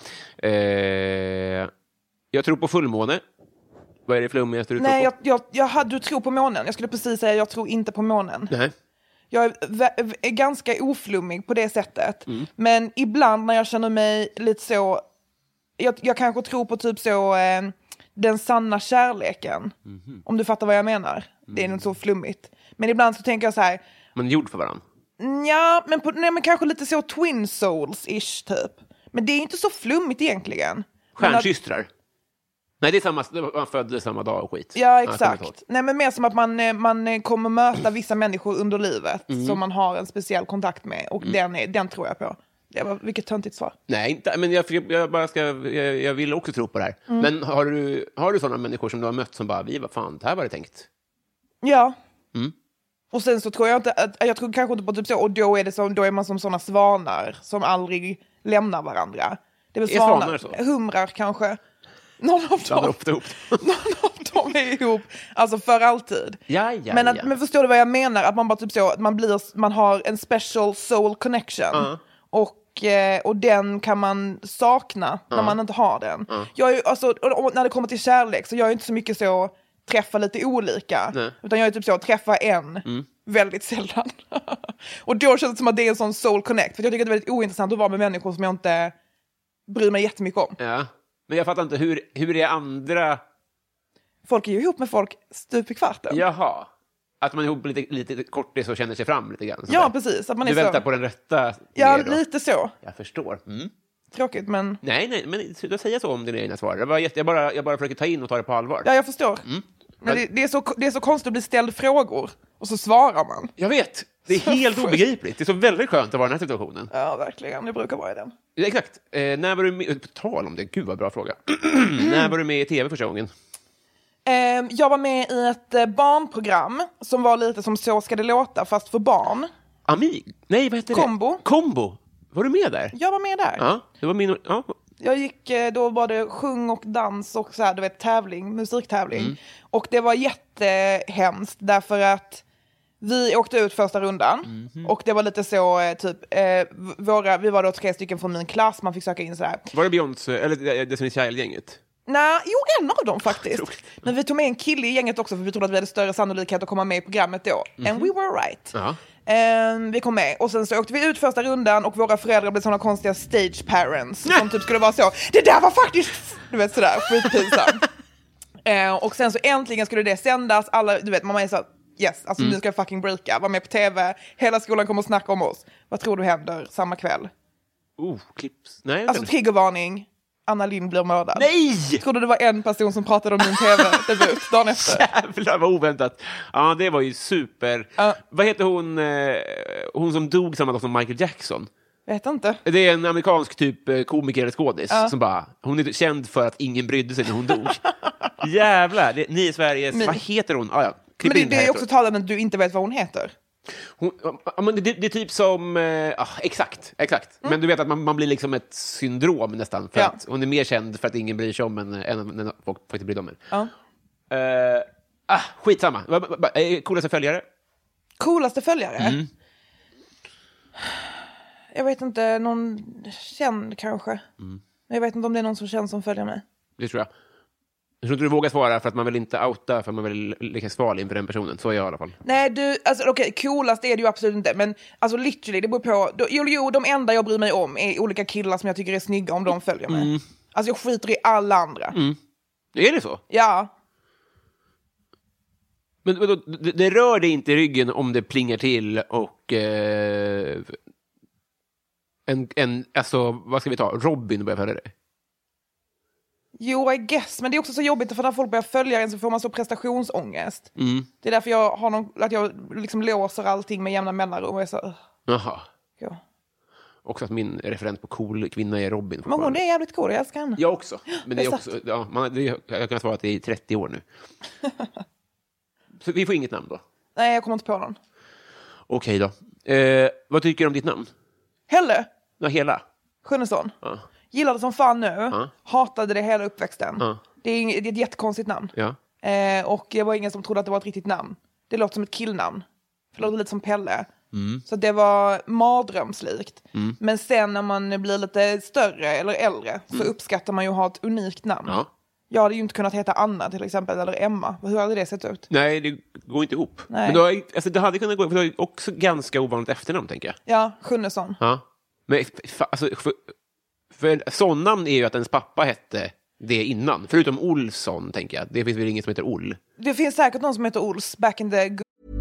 Eh, jag tror på fullmåne. Vad är det flummigaste du Nej, tror på? Jag, jag, jag hade, du tror på månen. Jag skulle precis säga jag tror inte på månen. Nej. Jag är, är ganska oflummig på det sättet. Mm. Men ibland när jag känner mig lite så... Jag, jag kanske tror på typ så... Eh, den sanna kärleken. Mm. Om du fattar vad jag menar. Mm. Det är inte så flummigt. Men ibland så tänker jag så här... Men gjord för varandra? Ja, men, på, nej, men kanske lite så twin souls-ish typ. Men det är inte så flummigt egentligen. Stjärnsystrar? Att... Nej, det är samma, man föddes samma dag och skit. Ja, exakt. Ja, nej, men mer som att man, man kommer möta vissa människor under livet mm. som man har en speciell kontakt med. Och mm. den, är, den tror jag på. Det var, vilket töntigt svar. Nej, inte, men jag, jag, bara ska, jag, jag vill också tro på det här. Mm. Men har du, har du sådana människor som du har mött som bara, vi, vad fan, det här var det tänkt? Ja. Mm. Och sen så tror jag inte, att, jag tror kanske inte på typ så, och då är, det som, då är man som sådana svanar som aldrig lämnar varandra. Det är väl svanar, svanar så? Humrar kanske. Någon av dem, någon av dem är ihop, alltså för alltid. Ja, ja, men, att, ja. men förstår du vad jag menar? Att man bara typ så, att man, blir, man har en special soul connection. Uh-huh. Och, eh, och den kan man sakna uh-huh. när man inte har den. Uh-huh. Jag är, alltså, och, och när det kommer till kärlek så jag är inte så mycket så träffa lite olika. Nej. Utan jag är typ så, träffa en mm. väldigt sällan. Och då känns det som att det är en sån soul connect. För jag tycker att det är väldigt ointressant att vara med människor som jag inte bryr mig jättemycket om. Ja. Men jag fattar inte, hur, hur är andra... Folk är ju ihop med folk stup i kvarten. Jaha. Att man är ihop lite, lite kortis och känner sig fram lite grann. Ja, precis. Att man du är väntar så... på den rätta. Ja, lite så. Jag förstår. Mm. Tråkigt, men... Nej, nej, men du säger så om dina egna svar. Jag bara, jag, bara, jag bara försöker ta in och ta det på allvar. Ja, jag förstår. Mm. Men det, det, är så, det är så konstigt att bli ställd frågor. Och så svarar man. Jag vet. Det är helt obegripligt. Det är så väldigt skönt att vara i den här situationen. Ja, verkligen. Det brukar vara i den. Ja, exakt. Eh, när var du med... På tal om det. Gud, vad bra fråga. När var du med i tv första gången? Eh, jag var med i ett eh, barnprogram som var lite som Så ska det låta, fast för barn. Amig? Nej, vad heter det? Kombo. Kombo. Var du med där? Jag var med där. Ja, det var min... Ja. Jag gick, då var det sjung och dans och så här, du vet, tävling, musiktävling. Mm. Och det var jättehemskt därför att vi åkte ut första rundan. Mm-hmm. Och det var lite så, typ, eh, våra, vi var då tre stycken från min klass, man fick söka in så här. Var det Beyoncé, eller Destiny's Child-gänget? Nej, jo, en av dem faktiskt. Men vi tog med en kille i gänget också för vi trodde att vi hade större sannolikhet att komma med i programmet då. Mm-hmm. And we were right. Uh-huh. Um, vi kom med och sen så åkte vi ut första rundan och våra föräldrar blev sådana konstiga stage parents som typ skulle vara så. Det där var faktiskt, du vet sådär, skitpinsamt. uh, och sen så äntligen skulle det sändas. Alla, du vet, mamma är så yes, alltså mm. nu ska jag fucking breaka. Var med på tv, hela skolan kommer att snacka om oss. Vad tror du händer samma kväll? Oh, clips. Nej, alltså triggervarning. Anna Lind blir mördad. Nej! Jag trodde det var en person som pratade om min tv-debut dagen efter. Jävlar vad oväntat. Ja, det var ju super. Uh. Vad heter hon, eh, hon som dog samma dag som Michael Jackson? Vet inte. Det är en amerikansk typ komiker eller skådis uh. som bara, hon är känd för att ingen brydde sig när hon dog. Jävlar, det, ni är Sveriges, men, vad heter hon? Ah, ja. Men det, det är också talande att du inte vet vad hon heter. Hon, ja, men det, det är typ som, eh, exakt, exakt. Mm. Men du vet att man, man blir liksom ett syndrom nästan. För ja. Att hon är mer känd för att ingen bryr sig om en än när folk faktiskt bryr sig om en. Ja. Uh, ah, skitsamma. Coolaste följare? Coolaste följare? Mm. Jag vet inte, någon känd kanske. Mm. Jag vet inte om det är någon som känns som följer mig. Det tror jag. Jag tror inte du vågar svara för att man vill inte outa för man vill leka sval inför den personen. Så är jag i alla fall. Nej, du, alltså okej, okay, coolast är det ju absolut inte. Men alltså literally, det beror på. Då, jo, jo, de enda jag bryr mig om är olika killar som jag tycker är snygga om de följer mig. Mm. Alltså jag skiter i alla andra. Mm. Är det så? Ja. Men då, det, det rör dig inte i ryggen om det plingar till och... Eh, en, en, alltså, vad ska vi ta? Robin börjar följa dig. Jo, I guess. Men det är också så jobbigt för när folk börjar följa en så får man så prestationsångest. Mm. Det är därför jag har någon, att jag liksom låser allting med jämna mellanrum och är så... Jaha. Ja. Också att min referent på cool kvinna är Robin. Men hon är jävligt cool, jag älskar henne. Jag också. Men det är också, ja, man, det, jag kan svara att det är trettio år nu. Så vi får inget namn då? Nej, jag kommer inte på någon. Okej då. Eh, vad tycker du om ditt namn? Helle. Ja, hela. Sjunnesson. Ja. Gillade som fan nu. Ja. Hatade det hela uppväxten. Ja. Det, är, det är ett jättekonstigt namn. Ja. Eh, och det var ingen som trodde att det var ett riktigt namn. Det låter som ett killnamn. Det låter lite som Pelle. Mm. Så det var mardrömslikt. Mm. Men sen när man blir lite större eller äldre så mm. uppskattar man ju att ha ett unikt namn. Ja. Jag hade ju inte kunnat heta Anna till exempel, eller Emma. Hur hade det sett ut? Nej, det går inte ihop. Nej. Men då, alltså, det hade kunnat gå, för det är också ganska ovanligt efternamn, tänker jag. Ja, Sjunnesson. Ja. Men alltså, för, för sån namn är ju att ens pappa hette det innan. Förutom Olsson, tänker jag. Det finns väl ingen som heter Oll. Det finns säkert någon som heter Ols back in the...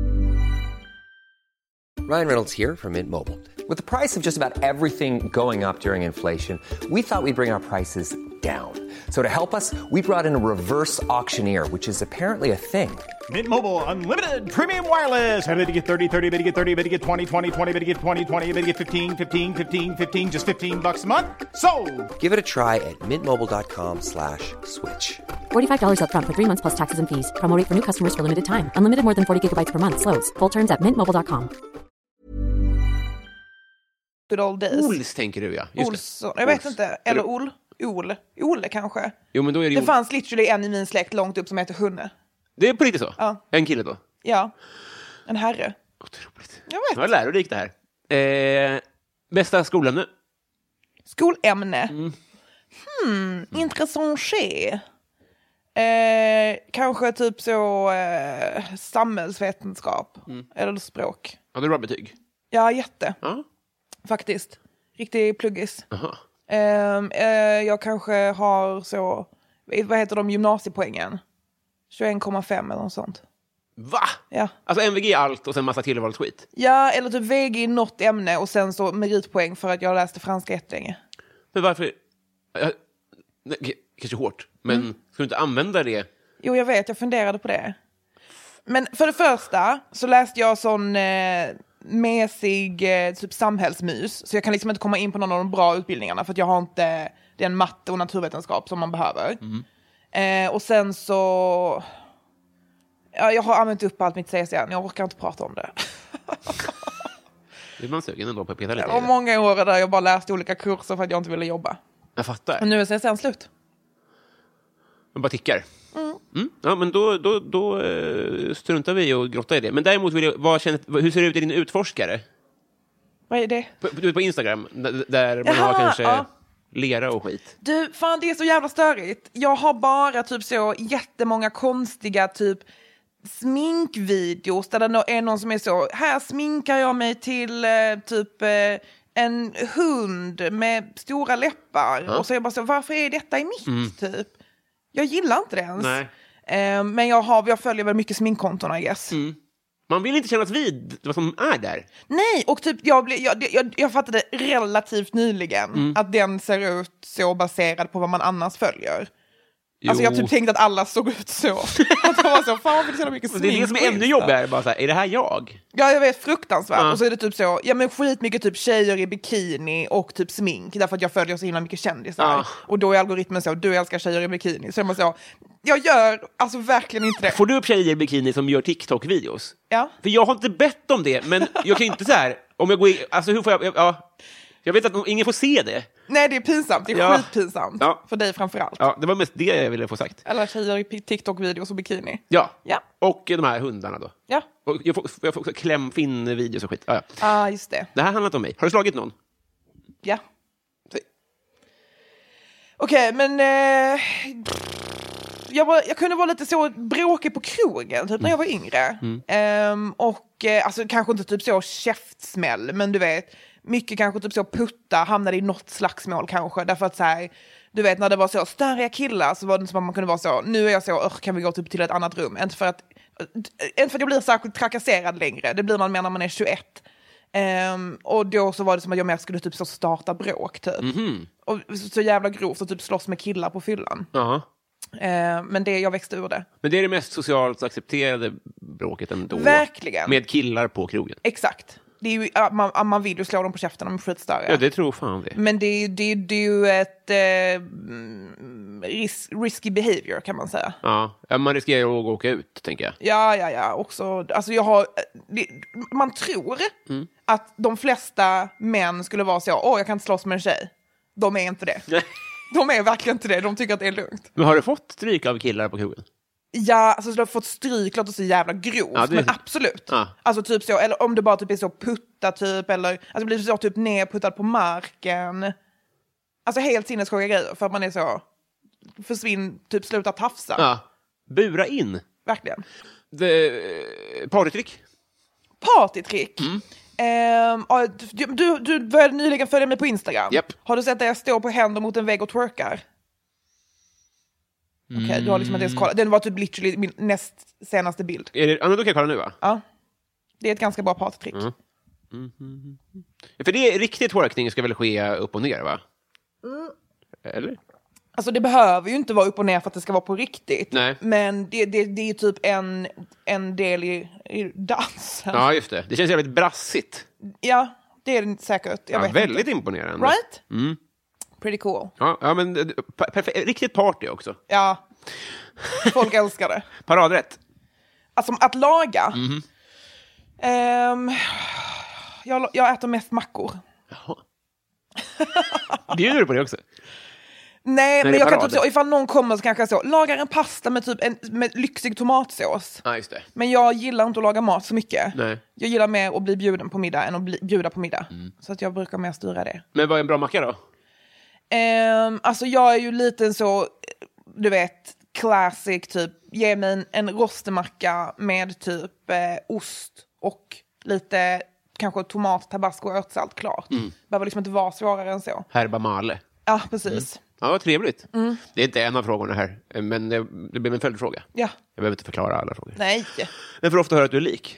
Ryan Reynolds here from Mint Mobile. With the price of just about everything going up during inflation, we thought we'd bring our prices down. So to help us, we brought in a reverse auctioneer, which is apparently a thing. Mint Mobile Unlimited Premium Wireless. How to get thirty, thirty, how to get thirty, how to get twenty, twenty, twenty, how to get twenty, twenty, how to get fifteen, fifteen, fifteen, fifteen, just fifteen bucks a month? Sold! Give it a try at mintmobile.com slash switch. forty-five dollars up front for three months plus taxes and fees. Promo rate for new customers for limited time. Unlimited more than forty gigabytes per month. Slows full terms at mint mobile dot com. Good old days. Ols tänker du, ja. Just Olsson, jag vet Ols. inte. Eller Ol. Ol. Ole kanske. Jo, men då är det, det fanns literally en i min släkt långt upp som heter Hunne. Det är på riktigt så? Ja. En kille då? Ja. En herre. Otroligt. Jag vet. Jag lär dig det här. Eh, bästa skolämne? Skolämne? Mm. Hmm, mm. intressant ske. Eh, kanske typ så eh, samhällsvetenskap. Mm. Eller språk. Har du bra betyg? Ja, jätte. Uh-huh. Faktiskt. Riktig pluggis. Uh-huh. Eh, eh, jag kanske har så... Vad heter de gymnasiepoängen? tjugoett komma fem eller något sånt. Va? Ja. Alltså M V G allt och sen massa tillvalsskit? Ja, eller typ V G i något ämne och sen så meritpoäng för att jag läste franska jättelänge. Men varför? Jag, nej, kanske hårt, men mm. ska du inte använda det? Jo, jag vet. Jag funderade på det. Men för det första så läste jag sån eh, mesig eh, typ samhällsmys. Så jag kan liksom inte komma in på någon av de bra utbildningarna för att jag har inte den matte och naturvetenskap som man behöver. Mm. Eh, och sen så... Ja, jag har använt upp allt mitt C S N. Jag orkar inte prata om det. Det är man sugen ändå på att peta lite. Det var många år där jag bara läste olika kurser för att jag inte ville jobba. Jag fattar. Och nu är C S N slut. Man bara tickar. Mm. Mm. Ja, men då, då, då uh, struntar vi och grottar i det. Men däremot vill jag... Vad känner, hur ser det ut i din utforskare? Vad är det? På, på Instagram, där man Jaha, har kanske... Ja. lera och skit. Du, fan det är så jävla störigt. Jag har bara typ så jättemånga konstiga typ sminkvideos där det är någon som är så, här sminkar jag mig till eh, typ eh, en hund med stora läppar. Ja. Och så är jag bara så, varför är detta i mitt mm. typ? Jag gillar inte det ens. Nej. Eh, men jag, har, jag följer väl mycket sminkkonton, I guess. Mm. Man vill inte kännas vid vad som är där. Nej, och typ jag, blev, jag, jag, jag fattade relativt nyligen mm. att den ser ut så baserad på vad man annars följer. Jo. Alltså jag typ tänkte att alla såg ut så. Att det var så, fan det är så mycket smink. Det är det som är ännu jobbigare, bara så här, är det här jag? Ja, jag vet, fruktansvärt. Ja. Och så är det typ så, ja men skitmycket typ tjejer i bikini och typ smink. Därför att jag följer så himla mycket kändisar. Ja. Och då är algoritmen så, du älskar tjejer i bikini. Så är man så, jag gör alltså verkligen inte det. Får du upp tjejer i bikini som gör TikTok-videos? Ja. För jag har inte bett om det, men jag kan inte så här, om jag går in, alltså hur får jag, ja, jag vet att ingen får se det. Nej, det är pinsamt. Det är ja. skitpinsamt. Ja. För dig framförallt. Ja, det var mest det jag ville få sagt. Alla tjejer i TikTok-videos och bikini. Ja. ja. Och de här hundarna då. Ja. Och jag får, jag får också klämfinn-videos och skit. Ja, ja. Ah, just det. Det här handlar inte om mig. Har du slagit någon? Ja. Okej, okay, men... Eh, jag, var, jag kunde vara lite så bråkig på krogen, typ när jag var yngre. Mm. Um, och eh, alltså kanske inte typ så käftsmäll, men du vet... Mycket kanske typ så putta, hamnade i något slagsmål kanske. Därför att så här, du vet när det var så större killar så var det som att man kunde vara så, nu är jag så, kan vi gå typ till ett annat rum. Inte för att, inte för att jag blir särskilt trakasserad längre, det blir man mer när man är tjugoett. Um, och då så var det som att jag mer skulle typ så starta bråk typ. Mm-hmm. Och så, så jävla grovt och typ slåss med killar på fyllan. Uh-huh. Uh, men det, jag växte ur det. Men det är det mest socialt accepterade bråket ändå. Verkligen. Med killar på krogen. Exakt. Det är ju, man, man vill ju slå dem på käften om de är skitstöriga. Ja, det tror fan det. Men det är, det, det är ju ett eh, ris, risky behavior kan man säga. Ja, man riskerar ju att åka ut, tänker jag. Ja, ja, ja. Också, alltså jag har, det, man tror mm. att de flesta män skulle vara så, åh, jag kan inte slåss med en tjej. De är inte det. De är verkligen inte det. De tycker att det är lugnt. Men har du fått stryk av killar på krogen? Ja, alltså du har fått stryk, låter så jävla grovt, ja, men absolut. Ja. Alltså typ så, eller om det bara typ är så putta typ, eller alltså blir så typ nerputtad på marken. Alltså helt sinnessjuka grejer, för att man är så, försvinn, typ sluta tafsa. Ja, bura in. Verkligen. The, partytrick? Partytrick? Mm. Um, du, du, du började nyligen följa mig på Instagram. Yep. Har du sett att jag står på händer mot en vägg och twerkar? Okej, okay, du har liksom inte ens kollat. Den var typ literally min näst senaste bild. Är det, ja, då kan jag kolla nu va? Ja. Det är ett ganska bra partytrick. Mm. Mm, mm, mm. För det är riktigt twerkning ska väl ske upp och ner va? Mm. Eller? Alltså det behöver ju inte vara upp och ner för att det ska vara på riktigt. Nej. Men det, det, det är typ en, en del i, i dansen. Ja, just det. Det känns jävligt brassigt. Ja, det är det säkert. Jag ja, vet väldigt inte. Imponerande. Right? Mm. Pretty cool. Ja, ja men perfekt. Riktigt party också. Ja, folk älskar det. Paradrätt. Alltså att laga. Mm. Um, jag, jag äter mest mackor. Jaha. Bjuder du på det också? Nej, men jag kan typ så, ifall någon kommer så kanske jag så, lagar en pasta med typ en med lyxig tomatsås. Ja, just det. Men jag gillar inte att laga mat så mycket. Nej. Jag gillar mer att bli bjuden på middag än att bli, bjuda på middag. Mm. Så att jag brukar mer styra det. Men vad är en bra macka då? Um, alltså jag är ju lite så, du vet, classic typ, ge mig en, en rostemacka med typ eh, ost och lite kanske tomat, tabasco och örtsalt, klart. Mm. Behöver liksom inte vara svårare än så. Herba male. Ja, precis. Mm. Ja, trevligt. Mm. Det är inte en av frågorna här, men det, det blir en följdfråga. Ja. Jag behöver inte förklara alla frågor. Nej. Men för ofta hör att du är lik?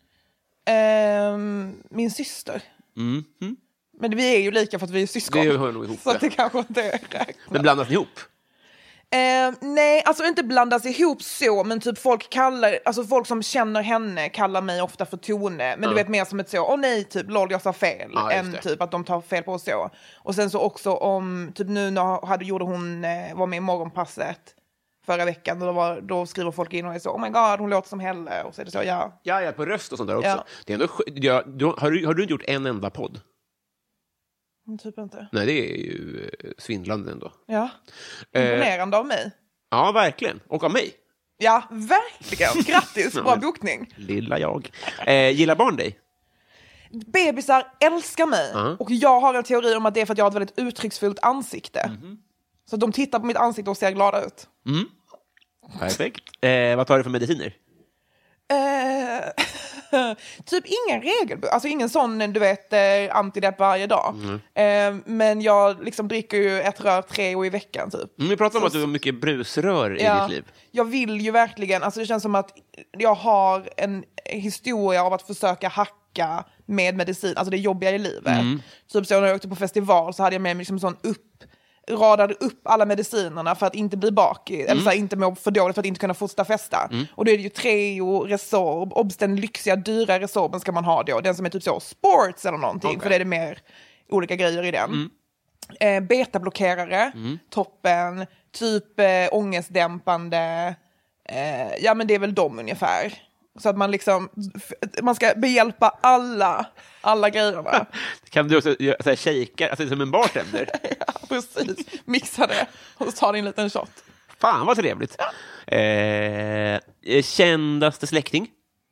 Um, min syster. Mm. Mm. Men vi är ju lika för att vi är syskon. Det hör nog ihop. Så att det kanske inte räknas. Men blandas ni ihop? Uh, nej, alltså inte blandas ihop så, men typ folk kallar, alltså folk som känner henne kallar mig ofta för Tone, men uh. du vet mer som ett så, åh oh, nej, typ lol jag sa fel, uh, än typ att de tar fel på så. Och sen så också om, typ nu när hade, gjorde hon, eh, var med i Morgonpasset förra veckan, och då, var, då skriver folk in och är så, oh my god, hon låter som Helle, och så är det så, ja. Ja, ja, på röst och sånt där också. Ja. Det är ändå, ja, du, har, du, har du inte gjort en enda podd? Typ inte. Nej, det är ju svindlande ändå. Ja, imponerande eh, av mig. Ja, verkligen. Och av mig. Ja, verkligen. Grattis, bra bokning. Lilla jag. Eh, gillar barn dig? bebisar älskar mig. Uh-huh. Och jag har en teori om att det är för att jag har ett väldigt uttrycksfullt ansikte. Mm-hmm. Så de tittar på mitt ansikte och ser glada ut. Mm. Perfekt. Eh, vad tar du för mediciner? Eh, typ ingen regel, alltså ingen sån, du vet, eh, antidepp varje dag. Mm. Eh, men jag liksom dricker ju ett rör tre år i veckan typ. Mm, vi pratar om så, att du har mycket brusrör ja, i ditt liv. Jag vill ju verkligen, alltså det känns som att jag har en historia av att försöka hacka med medicin, alltså det jobbiga i livet. Mm. Typ så när jag åkte på festival så hade jag med mig liksom sån upp radade upp alla medicinerna för att inte bli bakig, mm. eller så här, inte må för dåligt för att inte kunna fortsätta festa. Mm. Och då är det ju Treo, Resorb, obs den lyxiga, dyra Resorben ska man ha då. Den som är typ så sports eller någonting, okay. För det är det mer olika grejer i den. Mm. Eh, betablockerare, mm. toppen, typ eh, ångestdämpande, eh, ja men det är väl de ungefär. Så att man liksom, man ska behjälpa alla, alla grejerna. Kan du också göra så här shakar, alltså som en bartender? Ja, precis. Mixa det och ta din liten shot. Fan vad trevligt. Ja. Eh, kändaste släkting?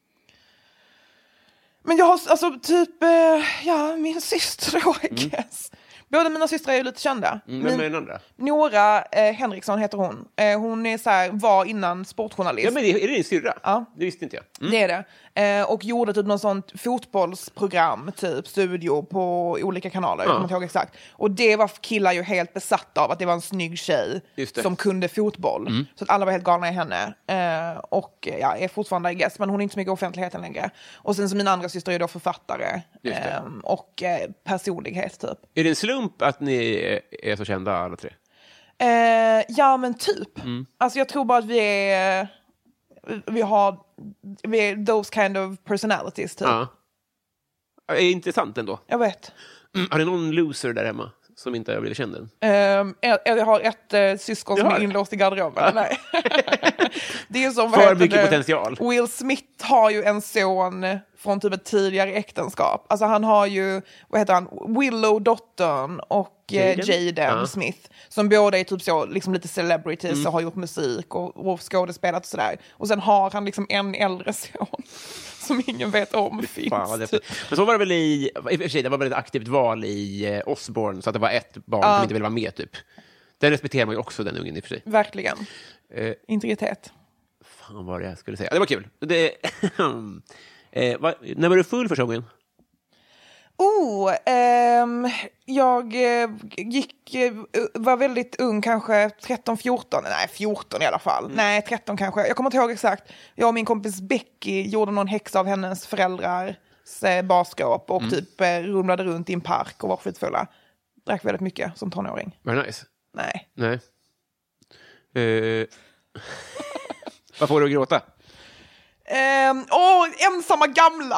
Men jag har, alltså typ, eh, ja, min syster då, I guess. Mm. Båda mina systrar är ju lite kända. Mm, vem är den andra? Nora eh, Henriksson heter hon. Eh, hon är så här, var innan sportjournalist. Ja, men det, är det din syrra? Ja. Det visste inte jag. Mm. Det är det. Eh, och gjorde typ någon sånt fotbollsprogram, typ studio på olika kanaler. Ja. Jag kommer inte ihåg exakt. Och det var killar ju helt besatt av att det var en snygg tjej som kunde fotboll. Mm. Så att alla var helt galna i henne. Eh, och ja, är fortfarande I guess, men hon är inte så mycket i offentligheten längre. Och sen så min andra syster är då författare. Eh, och eh, personlighet typ. Är det en slump att ni är så kända alla tre? Eh, ja men typ. Mm. Alltså jag tror bara att vi är vi har vi är those kind of personalities typ. Ja. Är intressant ändå. Jag vet. Mm. Har det någon loser där hemma som inte har blivit känd än? Um, jag, jag har ett uh, syskon som är inlåst i garderoben. Nej. Det är som, för mycket det? Potential. Will Smith har ju en son från typ ett tidigare äktenskap. Alltså han har ju, vad heter han, Willow dottern och Jaden, Jaden uh. Smith. Som båda är typ så, liksom lite celebrities mm. och har gjort musik och, och skådespelat och sådär. Och sen har han liksom en äldre son som ingen vet om finns. Fan, det, men så var det väl i, i och för sig, det var väl ett aktivt val i eh, Osborne, så att det var ett barn uh. som inte ville vara med typ. Den respekterar man ju också, den ungen i och för sig. Verkligen. Uh, Integritet. Fan vad jag skulle säga. Det var kul. Det, eh, var, när var du full första gången? Oh, ehm, jag eh, gick, eh, var väldigt ung, kanske tretton fjorton, nej fjorton i alla fall, mm. nej tretton kanske, jag kommer inte ihåg exakt. Jag och min kompis Becky gjorde någon häxa av hennes föräldrars eh, barskåp och mm. typ eh, rumlade runt i en park och var skitfulla. Drack väldigt mycket som tonåring. Var det nice? Nej. Nej. Uh, vad får du att gråta? Åh, um, oh, ensamma gamla!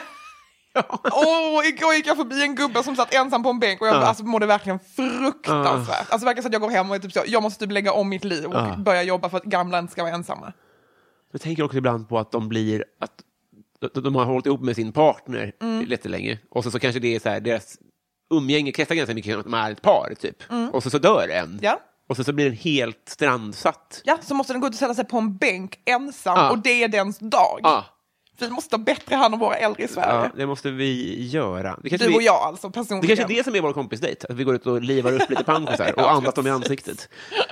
Åh, oh, igår gick jag förbi en gubbe som satt ensam på en bänk och jag uh. alltså, mådde verkligen fruktansvärt. Uh. Alltså verkar så att jag går hem och är typ så, jag måste typ lägga om mitt liv och uh. börja jobba för att gamla inte ska vara ensamma. Jag tänker också ibland på att de blir, att de, de har hållit ihop med sin partner mm. lite länge. Och så, så kanske det är så här, deras umgänge kretsar ganska mycket att de är ett par typ. Mm. Och så, så dör en. Ja. Och så, så blir den helt strandsatt. Ja, så måste den gå ut och sätta sig på en bänk ensam uh. och det är dens dag. Uh. Vi måste ha bättre hand om våra äldre i Sverige. Ja, det måste vi göra. Det du och vi, jag alltså, personligen. Det kanske är det som är vår kompisdejt. Att vi går ut och livar upp lite pankosar och andas dem i ansiktet.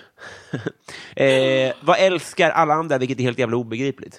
eh, vad älskar alla andra, vilket är helt jävla obegripligt?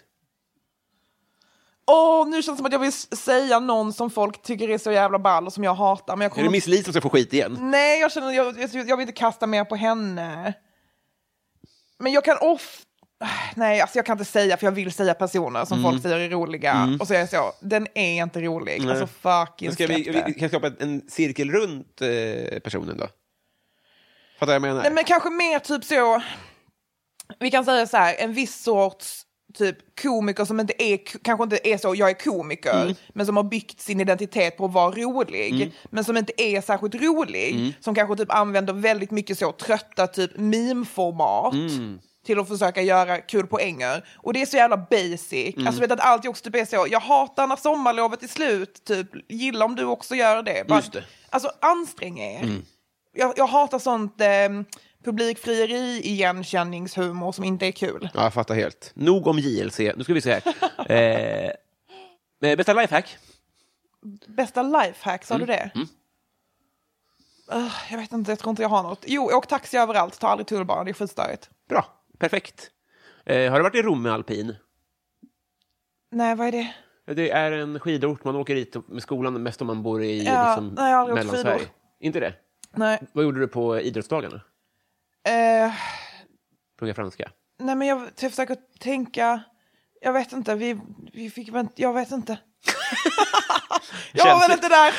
Åh, oh, nu känns det som att jag vill säga någon som folk tycker är så jävla ball och som jag hatar. Men jag kommer... Är det Miss Li som ska få skit igen? Nej, jag känner jag, jag, jag vill inte kasta mer på henne. Men jag kan ofta... Nej, alltså jag kan inte säga, för jag vill säga personer som mm. folk säger är roliga. Mm. Och så är jag så, den är inte rolig. Nej. Alltså fucking ska vi, vi kan skapa en cirkel runt eh, personen då? Fattar jag menar? Nej, men kanske mer typ så, vi kan säga så här, en viss sorts typ komiker som inte är, kanske inte är så, jag är komiker, mm. men som har byggt sin identitet på att vara rolig, mm. men som inte är särskilt rolig, mm. som kanske typ använder väldigt mycket så trötta typ meme-format. Mm. till att försöka göra kul poänger. Och det är så jävla basic. Mm. Alltså vet att allt också typ är så, jag hatar när sommarlovet är slut, typ, gilla om du också gör det. Bara, just det. Alltså ansträng er. Mm. Jag, jag hatar sånt eh, publikfrieri, igenkänningshumor som inte är kul. Ja, jag fattar helt. Nog om J L C. Nu ska vi se här. eh, bästa lifehack? Bästa lifehack, sa Mm. du det? Mm. Uh, jag vet inte, jag tror inte jag har något. Jo, åk taxi överallt, ta aldrig tunnelbanan, det är skitstörigt. Bra, perfekt. Eh, har du varit i Rom med alpin? Nej, vad är det? Det är en skidort, man åker dit med skolan mest om man bor i Ja, liksom, nej, jag har aldrig åkt Mellansverige. skidor. Inte det? Nej. Vad gjorde du på idrottsdagarna? Uh, Plugga franska? nej, men jag, jag försöker tänka... Jag vet inte, vi, vi fick väl... Jag vet inte. jag var väl inte där.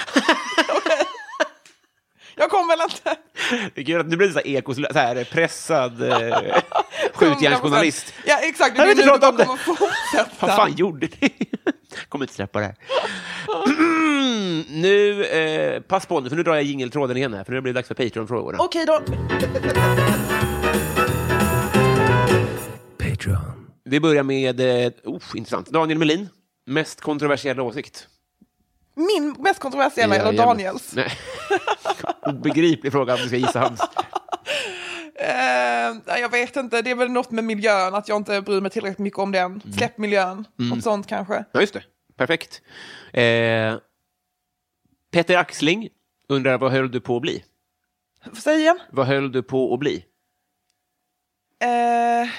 Jag kom väl inte. Det är kul att du blir så här ekos, så här pressad eh, skjutjärnsjournalist. Ja, exakt. Jag Det är vill nu inte prata om du det. bara kommer fortsätta. Vad fan gjorde ni? Kommer inte släppa det här. nu, eh, pass på nu, för nu drar jag jingeltråden igen här, för nu blir det dags för Patreon-frågorna. Okej då. Patreon. Vi börjar med, eh, oh, intressant. Daniel Melin, mest kontroversiella åsikt. Min mest kontroversiella Ja, eller jävlar. Daniels? Nej. Obegriplig fråga om du ska gissa hans. Uh, jag vet inte, det är väl något med miljön, att jag inte bryr mig tillräckligt mycket om den. Mm. Släpp miljön, Mm. något sånt kanske. Ja, just det. Perfekt. Eh, Peter Axling undrar, vad höll du på att bli? Säg igen. Vad höll du på att bli? Uh...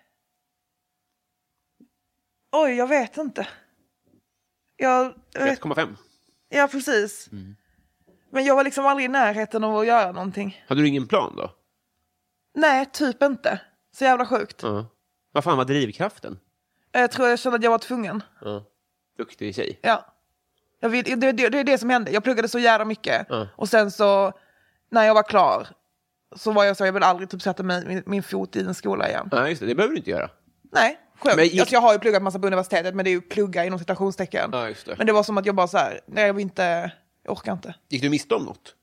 Oj, jag vet inte. Jag, jag vet... ett komma fem. Ja, precis. Mm. Men jag var liksom aldrig i närheten av att göra någonting. Hade du ingen plan då? Nej, typ inte. Så jävla sjukt. Ja. Vad fan var drivkraften? Jag tror jag kände att jag var tvungen. Ja. Duktig tjej. Ja. Jag vet, det, det, det är det som hände. Jag pluggade så jävla mycket. Ja. Och sen så, när jag var klar, så var jag så, jag vill aldrig typ sätta mig, min, min fot i en skola igen. Ja, just det. Det behöver du inte göra. Nej, skönt. Men gick- Alltså, jag har ju pluggat massa på universitetet, men det är ju plugga inom citationstecken. Ja, just det. Men det var som att jag bara så här, nej, jag vill inte, jag orkar inte. Gick du miste om något?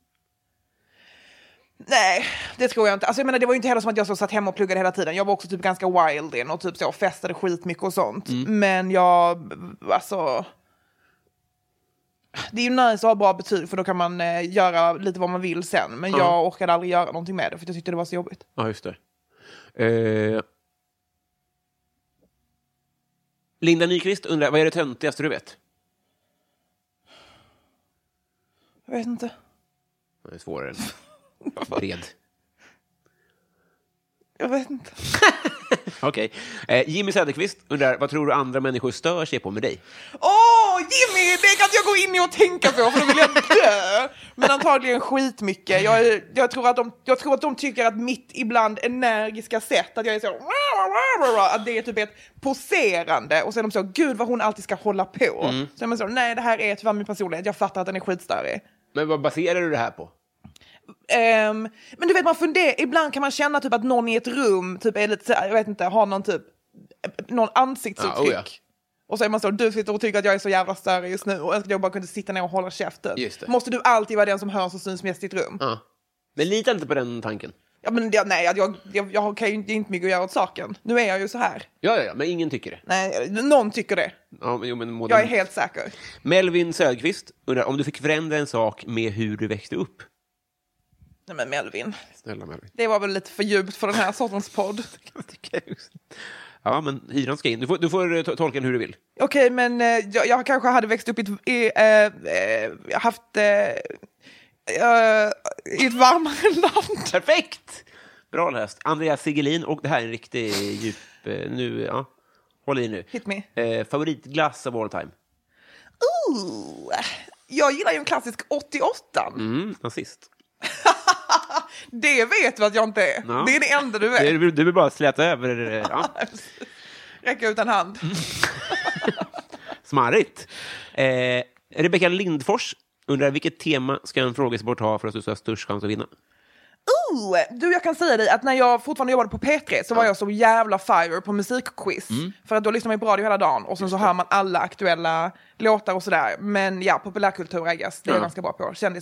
Nej, det tror jag inte. Alltså jag menar, det var ju inte heller som att jag så satt hemma och pluggade hela tiden. Jag var också typ ganska wild in och typ så festade skitmycket och sånt. Mm. Men jag, alltså... Det är ju nice att ha bra betyg, för då kan man eh, göra lite vad man vill sen. Men Ja. jag orkade aldrig göra någonting med det, för jag tyckte det var så jobbigt. Ja, just det. Eh... Linda Nyqvist undrar, vad är det töntigaste du vet? Jag vet inte. Det är svårare än bred. Jag vet inte. Okej. Eh, Jimmy Söderqvist undrar, vad tror du andra människor stör sig på med dig? Åh, Jimmy! Det kan jag gå in i och tänka på, för då vill jag dö. Men antagligen skitmycket. Jag, jag, tror att de, jag tror att de tycker att mitt ibland energiska sätt, att jag är så... Att det är typ ett poserande. Och sen de så, gud vad hon alltid ska hålla på. Mm. Så är man så, nej, det här är tyvärr min personlighet. Jag fattar att den är skitstörig. Men vad baserar du det här på? Um, men du vet, man funderar, ibland kan man känna typ att någon i ett rum typ är lite så här, jag vet inte, har någon typ någon ansiktsuttryck. Ja, oh ja. Och så är man så, du sitter och tycker att jag är så jävla större just nu och önskar att jag bara kunde sitta ner och hålla käften. Just det. Måste du alltid vara den som hörs och syns mest i ditt rum? Ja. Men lita inte på den tanken. Ja, men jag, nej, jag, jag, jag kan ju inte, inte mycket att göra åt saken. Nu är jag ju så här. Ja, ja, ja, men ingen tycker det. Nej, någon tycker det. Ja, men, jo, men må Jag är den- helt säker. Melvin Söderqvist undrar, om du fick förändra en sak med hur du växte upp? Nej, men Melvin, Snälla Melvin. det var väl lite för djupt för den här sortens podd. Ja, men hyran ska in. Du får, du får eh, to- tolka den hur du vill. Okej, men eh, jag, jag kanske hade växt upp i, ett- i eh, eh, haft eh, eh, i ett varmare land. Perfekt! Bra läst. Andreas Sigelin, och det här är en riktig djup... Eh, nu, ja. Håll i nu. Hit me. Eh, favoritglass of all time? Ooh, jag gillar ju en klassisk åttioåtta. Mm, nazist. Det vet du att jag inte är. Ja. Det är det enda du vet. Det är, du vill bara släta över... eh, Ja. Räcka ut en hand. Smarrigt. Eh, Rebecka Lindfors undrar, vilket tema ska en frågesport ha för att du ska ha störst chans att vinna? Ooh, du, jag kan säga dig att när jag fortfarande jobbade på P tre så var jag så jävla fire på musikquiz. Mm. För att då lyssnar man på radio hela dagen och sen så hör man alla aktuella låtar och sådär. Men ja, populärkultur, I guess, det är jag Ja. ganska bra på. Kändisar.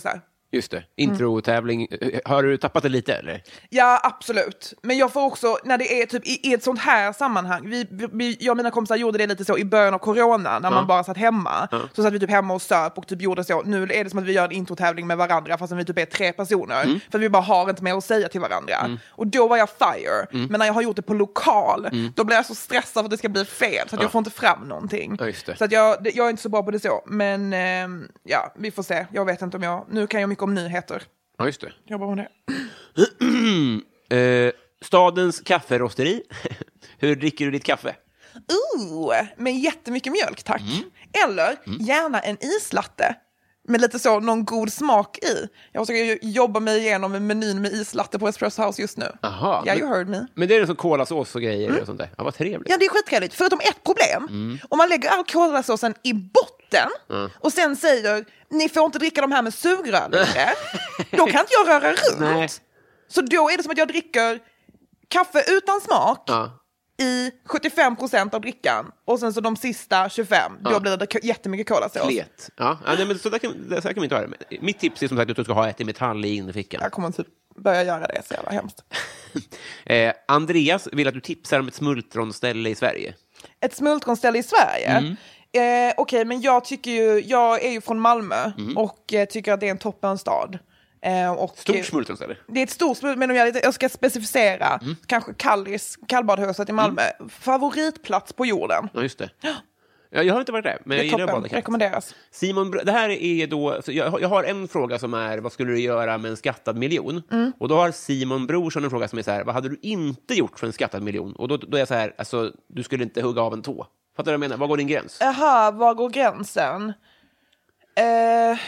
Just det. Intro-tävling. Mm. Har du tappat det lite, eller? Ja, absolut. Men jag får också, när det är typ i, i ett sånt här sammanhang, vi, vi, jag och mina kompisar gjorde det lite så i början av corona, när ja. man bara satt hemma. Ja. Så satt vi typ hemma och söp och typ gjorde så. Nu är det som att vi gör en introtävling med varandra, fast vi typ är tre personer. Mm. För vi bara har inte mer att säga till varandra. Mm. Och då var jag fire. Mm. Men när jag har gjort det på lokal, mm. då blir jag så stressad för att det ska bli fel. Så att ja. jag får inte fram någonting. Ja, just det. Så att jag, jag är inte så bra på det så. Men eh, ja, vi får se. Jag vet inte om jag, nu kan jag mycket om nyheter. Ja, just det. Jobbar med det. uh, stadens kafferosteri. Hur dricker du ditt kaffe? Uh, med jättemycket mjölk, tack. Mm. Eller mm. gärna en islatte. Med lite så, någon god smak i. Jag försöker jobba mig igenom en menyn med islatte på Espresso House just nu. Aha. Yeah, you heard me. Men det är en sån kolasås och grejer mm. och sånt där. Ja, vad trevligt. Ja, det är skittrevligt. Förutom ett problem. Mm. Om man lägger all kolasåsen i botten mm. och sen säger, ni får inte dricka de här med sugrör längre. Då kan inte jag röra runt. Nej. Så då är det som att jag dricker kaffe utan smak. Ja. I sjuttiofem procent av drickan. Och sen så de sista tjugofem, ja. Då blir det k- jättemycket kolasås. Klet. Ja, ja nej, men så där kan, så där kan man inte ha det. Mitt tips är som sagt att du ska ha ett i metall i innerfickan. Jag kommer typ börja göra det, så jävla hemskt. eh, Andreas vill att du tipsar om ett smultronställe i Sverige. Ett smultronställe i Sverige? Mm. Eh, Okej, okay, men jag tycker ju, jag är ju från Malmö mm. och eh, tycker att det är en toppenstad. Eh, och stort smultronställe? Det är ett stort smultron, men om jag, jag ska specificera, mm. kanske Kallis, kallbadhuset i Malmö. Mm. Favoritplats på jorden. Ja, just det. Ja, jag har inte varit där, men jag gillar badkaret. Rekommenderas. Simon, det här är då, så jag, jag har en fråga som är, vad skulle du göra med en skattad miljon? Mm. Och då har Simon Brorsson en fråga som är så här, vad hade du inte gjort för en skattad miljon? Och då, då är jag så här, alltså, du skulle inte hugga av en tå. Fattar du vad jag menar? Var går din gräns? Jaha, var går gränsen? Eh...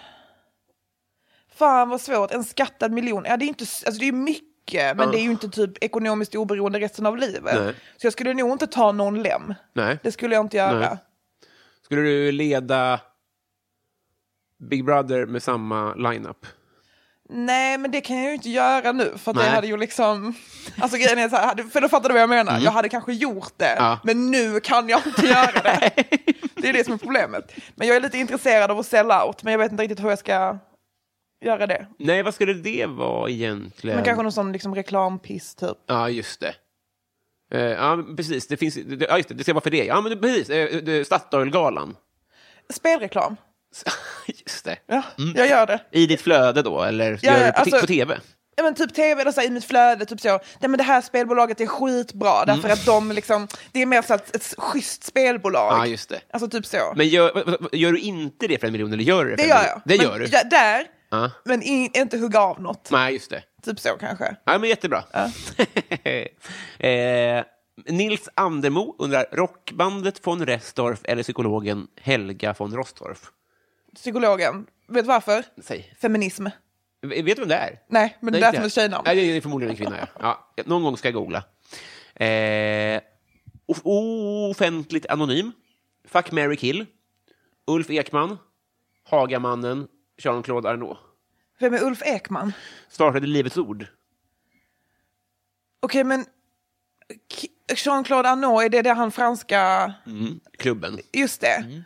Fan vad svårt, en skattad miljon. Ja, det är inte, alltså det är mycket, men uh. det är ju inte typ ekonomiskt oberoende resten av livet. Nej. Så jag skulle nog inte ta någon lem. Nej. Det skulle jag inte göra. Nej. Skulle du leda Big Brother med samma lineup? Nej, men det kan jag ju inte göra nu. För att det hade ju liksom... Alltså grejen är så här, för då fattar du vad jag menar. Mm. Jag hade kanske gjort det, ja. Men nu kan jag inte göra det. Det är det som är problemet. Men jag är lite intresserad av att sell out, men jag vet inte riktigt hur jag ska... göra det. Nej, vad skulle det vara egentligen? Men kanske någon sån liksom reklampiss typ. Ja, just det. Uh, ja, precis. Det finns, det, ja, just det. Det ska vara för det. Ja, men det, precis. Uh, Statoil-galan. Spelreklam. Just det. Ja, mm. jag gör det. I ditt flöde då? Eller ja, gör du på, alltså, på tv? Ja, men typ tv eller så här, i mitt flöde typ så. Nej, men det här spelbolaget är skitbra mm. därför att de liksom, det är mer så att ett schysst spelbolag. Ja, just det. Alltså typ så. Men gör, gör du inte det för en miljon eller gör du det för det en gör miljon? jag. Det men, gör du. Ja, där. Uh. Men in, inte hugga av något. Nej, just det. Typ så kanske. Ja, men jättebra. Uh. eh, Nils Andermo undrar, rockbandet von Restorff eller psykologen Helga von Rostorff? Psykologen. Vet du varför? Säg. Feminism. Vet du vem det är? Nej, men det är som ett tjejnamn. Nej, det är förmodligen en kvinna, ja. ja. Någon gång ska jag googla. Eh, offentligt anonym. Fuck, marry, kill. Ulf Ekman. Hagamannen. Jean-Claude Arnault. Vem är Ulf Ekman? Startade Livets Ord. Okej, okay, men Jean-Claude Arnault, är det där han franska... Mm, klubben. Just det. Mm.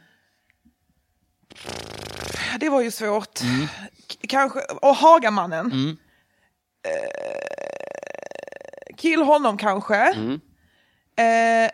Det var ju svårt. Mm. K- kanske... Och Hagamannen. Mm. Eh, kill honom kanske. Mm. Eh,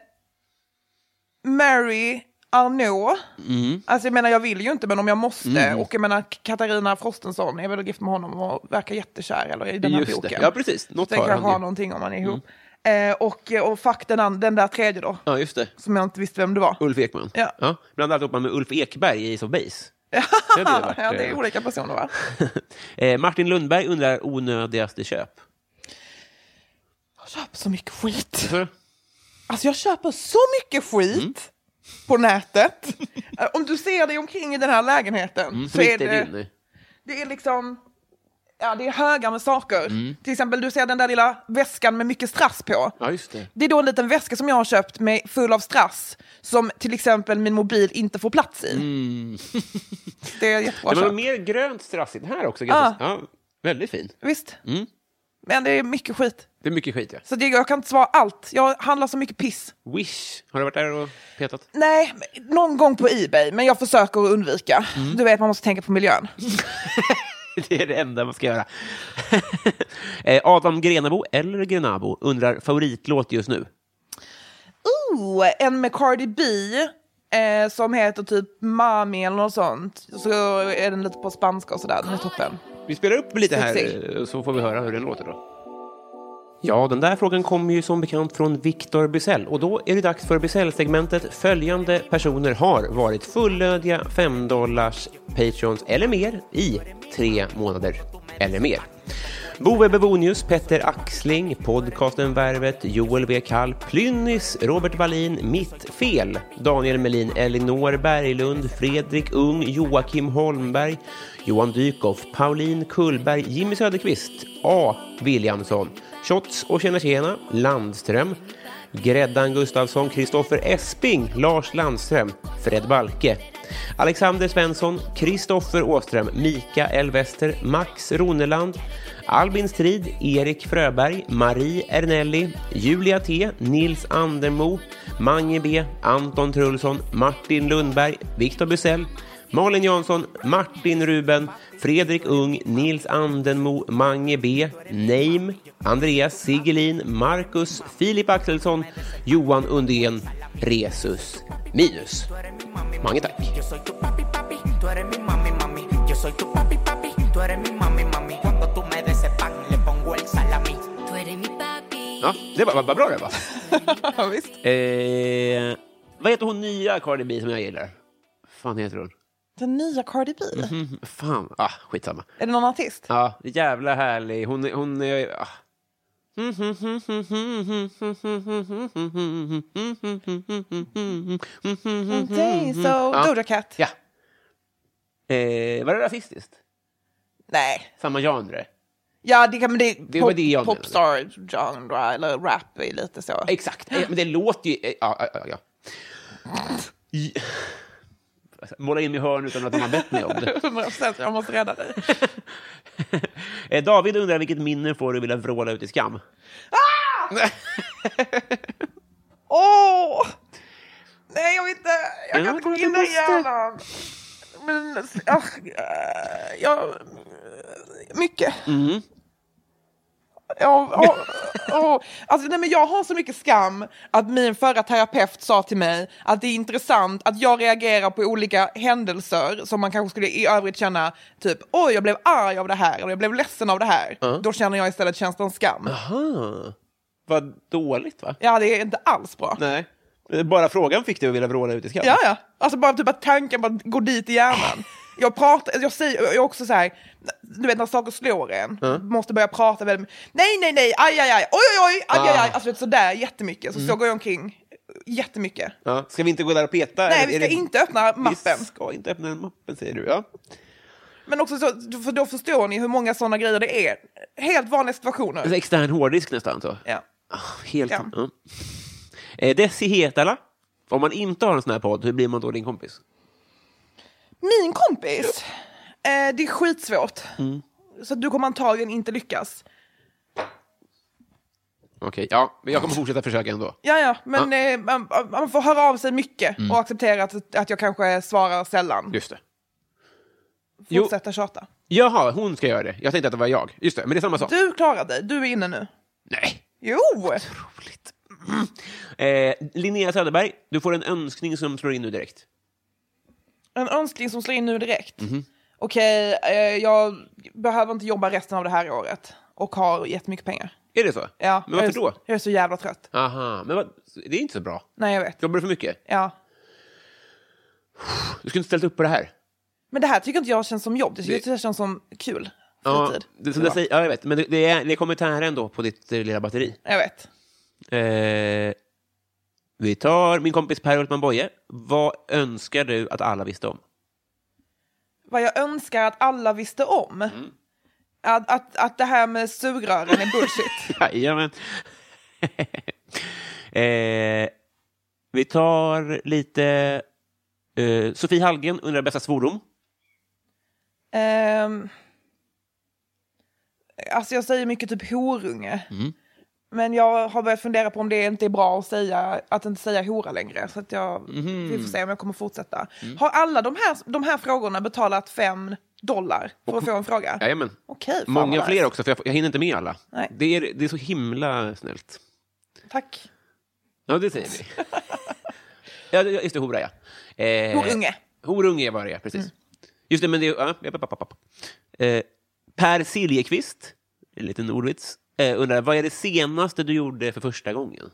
Mary Arnault. Mm. Alltså jag menar, jag vill ju inte, men om jag måste. Mm. Och jag menar, Katarina Frostenson är väl gift med honom och verkar jättekär eller i den här Just boken. Det. Ja, precis. Något så jag kan ha någonting om man är ihop. Mm. Eh, och, och fuck den, den där tredje då. Ja, just det. Som jag inte visste vem det var. Ulf Ekman. Ja. Ja. Bland annat man med Ulf Ekberg i Ace of Base. Det varit, ja, det är olika personer, va? eh, Martin Lundberg undrar onödigaste köp. Jag köper så mycket skit. Mm. Alltså jag köper så mycket skit mm. på nätet. Om du ser dig omkring i den här lägenheten mm, så är det, din. det är liksom, ja, det är höga med saker. Mm. Till exempel, du ser den där lilla väskan med mycket strass på. Ja, just det. Det är då en liten väska som jag har köpt med full av strass som till exempel min mobil inte får plats i. Mm. Det är jättebra. Det var mer grönt strassigt här också. Ja. Ja, väldigt fin. Visst. Mm. Men det är mycket skit. Det är mycket skit, ja. Så det, jag kan inte svara allt. Jag handlar så mycket piss. Wish. Har du varit där och petat? Nej, någon gång på eBay. Men jag försöker undvika. Mm. Du vet, man måste tänka på miljön. Det är det enda man ska göra. eh, Adam Grenabo eller Grenabo undrar favoritlåt just nu. Oh, en med Cardi B eh, som heter typ Mami eller något sånt. Så är den lite på spanska och sådär. Den är toppen. Vi spelar upp lite här Sexig. så får vi höra hur den låter då. Ja, den där frågan kommer ju som bekant från Victor Bysell. Och då är det dags för Bysell-segmentet. Följande personer har varit fullödiga fem dollars Patreons eller mer i tre månader eller mer. Bove Bevonius, Petter Axling, podcasten Värvet, Joel W. Kall, Plynnis, Robert Wallin, Mitt Fel, Daniel Melin, Elinor Berglund, Fredrik Ung, Joakim Holmberg, Johan Dykhoff, Pauline Kullberg, Jimmy Söderqvist, A. Williamson, Shots och Tjena Tjena, Landström, Gräddan Gustafsson, Kristoffer Esping, Lars Landström, Fred Balke, Alexander Svensson, Kristoffer Åström, Mika Elvester, Max Roneland, Albin Strid, Erik Fröberg, Marie Ernelli, Julia T, Nils Andermo, Mange B, Anton Trulsson, Martin Lundberg, Victor Bysell, Malin Jansson, Martin Ruben, Fredrik Ung, Nils Andenmo, Mange B, Neim, Andreas Sigelin, Marcus, Filip Axelsson, Johan Undén, Resus, Minus. Mange tack. Ja, det var, var bra det va? Ja, visst. Eh, vad heter hon nya Cardi B som jag gillar? Fan heter hon? Den nya Cardi B? Mm, fan, ah, skitsamma. Är det någon artist? Ja, jävla härlig. Hon, hon är... Ah. Okej, så Ja. Doja Cat? Ja. Eh, var det rasistiskt? Nej. Samma genre? Ja, det kan men det, Det var pop, det jag menade. popstar genre eller rap är lite så. Exakt, eh, men det låter ju... Eh, ja, ja, ja. I... Måla in i hörn utan att de har bett mig om det. hundra procent, jag måste rädda dig. eh, David undrar vilket minne får du vilja vråla ut i skam? Ah! Åh! oh! Nej, jag vill inte. Jag kan Ja, inte gå du in där måste. hjärnan. Men, ja, jag... Mycket. Mm. Ja, ja, ja. Alltså, nej, men jag har så mycket skam att min förra terapeut sa till mig att det är intressant att jag reagerar på olika händelser som man kanske skulle i övrigt känna typ, oj jag blev arg av det här eller jag blev ledsen av det här. Uh. Då känner jag istället känslan skam. Aha. Vad dåligt va? Ja, det är inte alls bra. Nej. Bara frågan fick du att vilja vråla ut i skam. Ja, ja. Alltså bara typ att tanken bara går dit i hjärnan. Jag pratar, jag säger jag är också så här, du vet när saker slår en, mm. måste börja prata väldigt nej, nej, nej, aj, aj, aj, oj, oj, oj, aj, aj, aj, alltså vet, sådär jättemycket, så mm. så går jag omkring jättemycket. Ja. Ska vi inte gå där och peta? Nej, vi ska det... inte öppna mappen. Vi ska inte öppna mappen, säger du, ja. Men också så, för då förstår ni hur många sådana grejer det är. Helt vanliga situationer. Alltså extern hårddisk nästan så. Ja. Oh, helt... Ja. Ja. Eh, Desi Hetala. Om man inte har en sån här podd, hur blir man då din kompis? Min kompis? Eh, det är skitsvårt. Mm. Så du kommer antagligen inte lyckas. Okej, okay, ja. Men jag kommer fortsätta försöka ändå. Ja, ja. Men ja. Eh, man, man får höra av sig mycket mm. och acceptera att, att jag kanske svarar sällan. Just det. Fortsätta tjata. Jaha, hon ska göra det. Jag tänkte att det var jag. Just det, men det är samma sak. Du klarar dig. Du är inne nu. Nej. Jo! Otroligt. Mm. Eh, Linnea Söderberg, du får en önskning som slår in nu direkt. En önskning som slår in nu direkt? Mm-hmm. Okej, okay, eh, jag behöver inte jobba resten av det här året. Och har jättemycket pengar. Är det så? Ja. Men varför jag är, då? Jag är så jävla trött. Aha, men vad, det är inte så bra. Nej, jag vet. Jobbar du för mycket? Ja. Du skulle inte ställt upp på det här. Men det här tycker inte jag känns som jobb. Det, det... det känns som kul. Fritid. Ja, det, som det säger, ja, jag vet. Men det, det är, det är kommentar ändå på ditt eh, lilla batteri. Jag vet. Eh, vi tar min kompis Per Hultman Boye. Vad önskar du att alla visste om? Vad jag önskar att alla visste om? Mm. Att, att, att det här med sugrören är bullshit. Jajamän. eh, vi tar lite... Eh, Sofie Hallgren undrar bästa svordom. Um, alltså jag säger mycket typ horunge. Mm. Men jag har börjat fundera på om det inte är bra att säga att inte säga hora längre. Så att jag, mm. vi får se om jag kommer fortsätta. Mm. Har alla de här, de här frågorna betalat fem dollar för att få en fråga? Jajamän. Okej, fan många vad fler nice. också, för jag, jag hinner inte med alla. Nej. Det är, det är så himla snällt. Tack. Ja, det säger vi. Ja, just det, hora, ja. Eh, Horunge. Horunge var det, precis. Mm. Just det, men det är... Ja, ja, ja, ja, ja. Eh, Per Siljeqvist, en liten ordvits, eh, undrar, vad är det senaste du gjorde för första gången?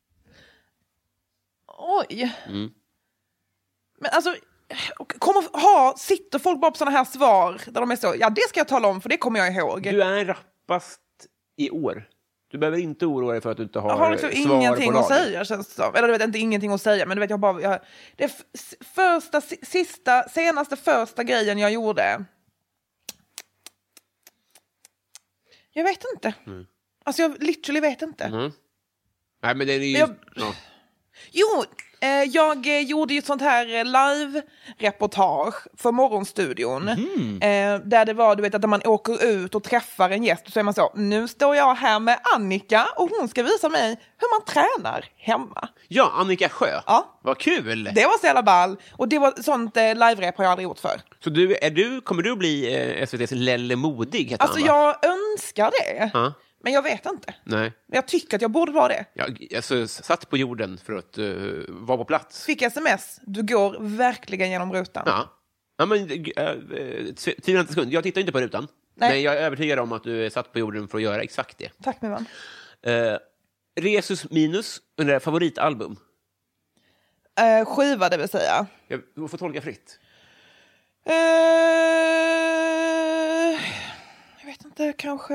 Oj. Mm. Men alltså, kommer ha, sitter folk bara på sådana här svar där de är så, ja det ska jag tala om för det kommer jag ihåg. Du är rappast i år. Du behöver inte oroa dig för att du inte har, jag har liksom svar ingenting på att säga, känns det som. Eller du vet, inte ingenting att säga, men du vet, jag bara... Jag, det är f- första, sista, senaste första grejen jag gjorde... Jag vet inte. Mm. Alltså, jag literally vet inte. Mm. Nej, men det är ju... Jag, ja. Jo, eh, jag eh, gjorde ju ett sånt här eh, live-reportage för Morgonstudion. Mm. Eh, där det var, du vet, att man åker ut och träffar en gäst och så är man så, nu står jag här med Annika och hon ska visa mig hur man tränar hemma. Ja, Annika Sjö. Ja. Vad kul! Det var så jävla ball. Och det var sånt eh, live-rep har jag aldrig gjort för. Så du, är du, kommer du bli eh, S V T:s Lelle Modig? Alltså han, jag önskar det. Ja. Men jag vet inte. Nej. Jag tycker att jag borde vara det. Jag alltså, satt på jorden för att uh, vara på plats. Fick sms. Du går verkligen genom rutan. Ja. Ja, men uh, tvivla inte sekund. Jag tittar inte på rutan. Nej. Men jag är övertygad om att du är satt på jorden för att göra exakt det. Tack, min vän. Uh, Resus Minus under favoritalbum? Uh, skiva, det vill säga. Jag, du får tolka fritt. Uh, jag vet inte, kanske...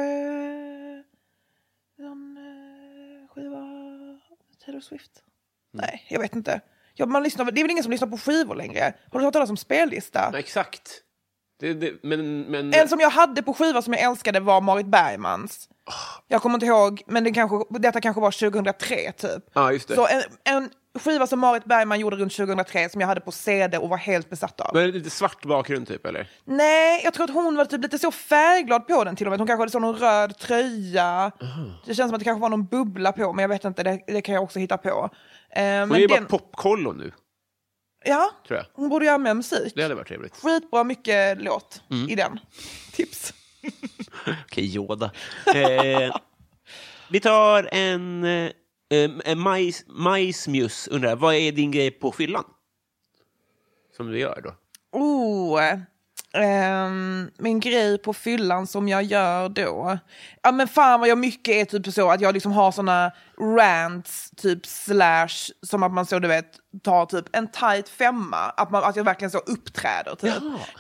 En uh, skiva Taylor Swift. Mm. Nej, jag vet inte. Ja, man lyssnar, det är väl ingen som lyssnar på skivor längre. Har du hört talas om spellista? Ja, exakt. Det, det, men, men... En som jag hade på skiva som jag älskade var Marit Bergmans. Oh. Jag kommer inte ihåg, men det kanske, detta kanske var tjugohundratre typ. Ja, just det. Så en, en skiva som Marit Bergman gjorde runt tjugohundratre som jag hade på C D och var helt besatt av. Men lite svart bakgrund typ, eller? Nej, jag tror att hon var typ lite så färgglad på den till och med. Hon kanske hade så någon röd tröja. Uh-huh. Det känns som att det kanske var någon bubbla på, men jag vet inte, det, det kan jag också hitta på. Uh, hon men är ju den... bara popkollo nu. Ja, tror jag. Hon borde göra med musik. Det hade varit trevligt. Skitbra mycket låt mm. i den. Tips. Okej, Yoda. Eh, vi tar en... Eh, en majs, majsmjus undrar, vad är din grej på fyllan? Som du gör då? Oh, um, min grej på fyllan som jag gör då. Ja men fan vad jag mycket är typ så att jag liksom har såna rants typ slash som att man så du vet tar typ en tight femma. Att, man, att jag verkligen så uppträder typ.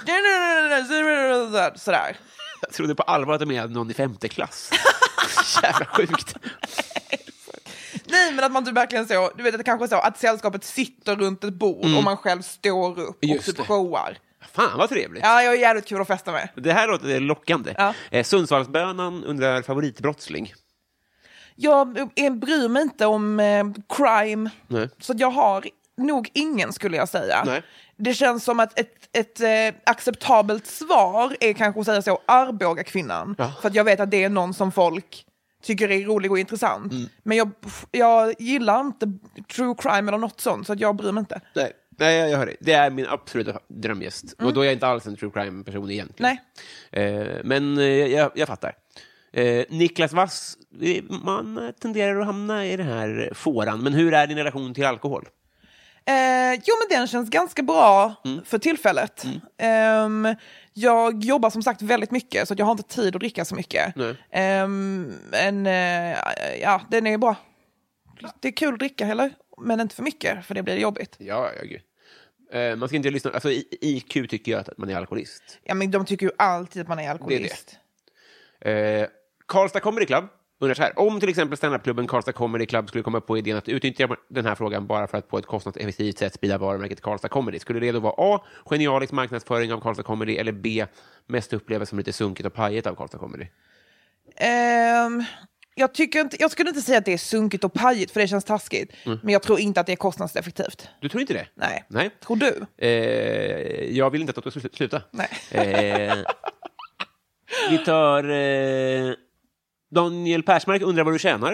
Ja. Sådär. Jag trodde på allvar att det är någon i femte klass. Jävla sjukt. Nej, men att man typ verkligen så, du vet att det kanske är så att sällskapet sitter runt ett bord mm. och man själv står upp och just typ det. Showar. Fan vad trevligt. Ja, jag är jävligt kul att festa med. Det här låter lockande. Ja. Eh, Sundsvallsbönan undrar favoritbrottsling. Jag eh, bryr mig inte om eh, crime. Nej. Så jag har nog ingen skulle jag säga. Nej. Det känns som att ett, ett eh, acceptabelt svar är kanske att säga så Arboga kvinnan. Ja. För att jag vet att det är någon som folk tycker är rolig och intressant. Mm. Men jag, jag gillar inte true crime eller något sånt, så att jag bryr mig inte. Nej, Nej jag hör det. Det är min absoluta drömgäst. Mm. Och då är jag inte alls en true crime-person egentligen. Nej. Eh, men eh, jag, jag fattar. Eh, Niklas Wass, man tenderar att hamna i den här fåran. Men hur är din relation till alkohol? Eh, jo, men den känns ganska bra mm. för tillfället. Mm. Eh, jag jobbar som sagt väldigt mycket, så jag har inte tid att dricka så mycket. Eh, men eh, ja, den är bra. Det är kul att dricka, eller? Men inte för mycket, för det blir jobbigt. Ja, ja, gud. Eh, man ska inte lyssna... Alltså, I Q tycker jag att man är alkoholist. Ja, men de tycker ju alltid att man är alkoholist. Det är det. Eh, Karlstad Comedy Club undrar så här. Om till exempel standup-klubben Karlstad Comedy Club skulle komma på idén att utnyttja den här frågan bara för att på ett kostnadseffektivt sätt sprida varumärket Karlstad Comedy, skulle det då vara A. Genialisk marknadsföring av Karlstad Comedy, eller B. Mest upplevas som lite sunkigt och pajet av Karlstad Comedy? Um, jag, tycker inte, jag skulle inte säga att det är sunkigt och pajigt, för det känns taskigt. Mm. Men jag tror inte att det är kostnadseffektivt. Du tror inte det? Nej. Nej. Tror du? Eh, jag vill inte att du ska sluta. Nej. Eh, vi tar... Eh, Daniel Persmark undrar vad du tjänar.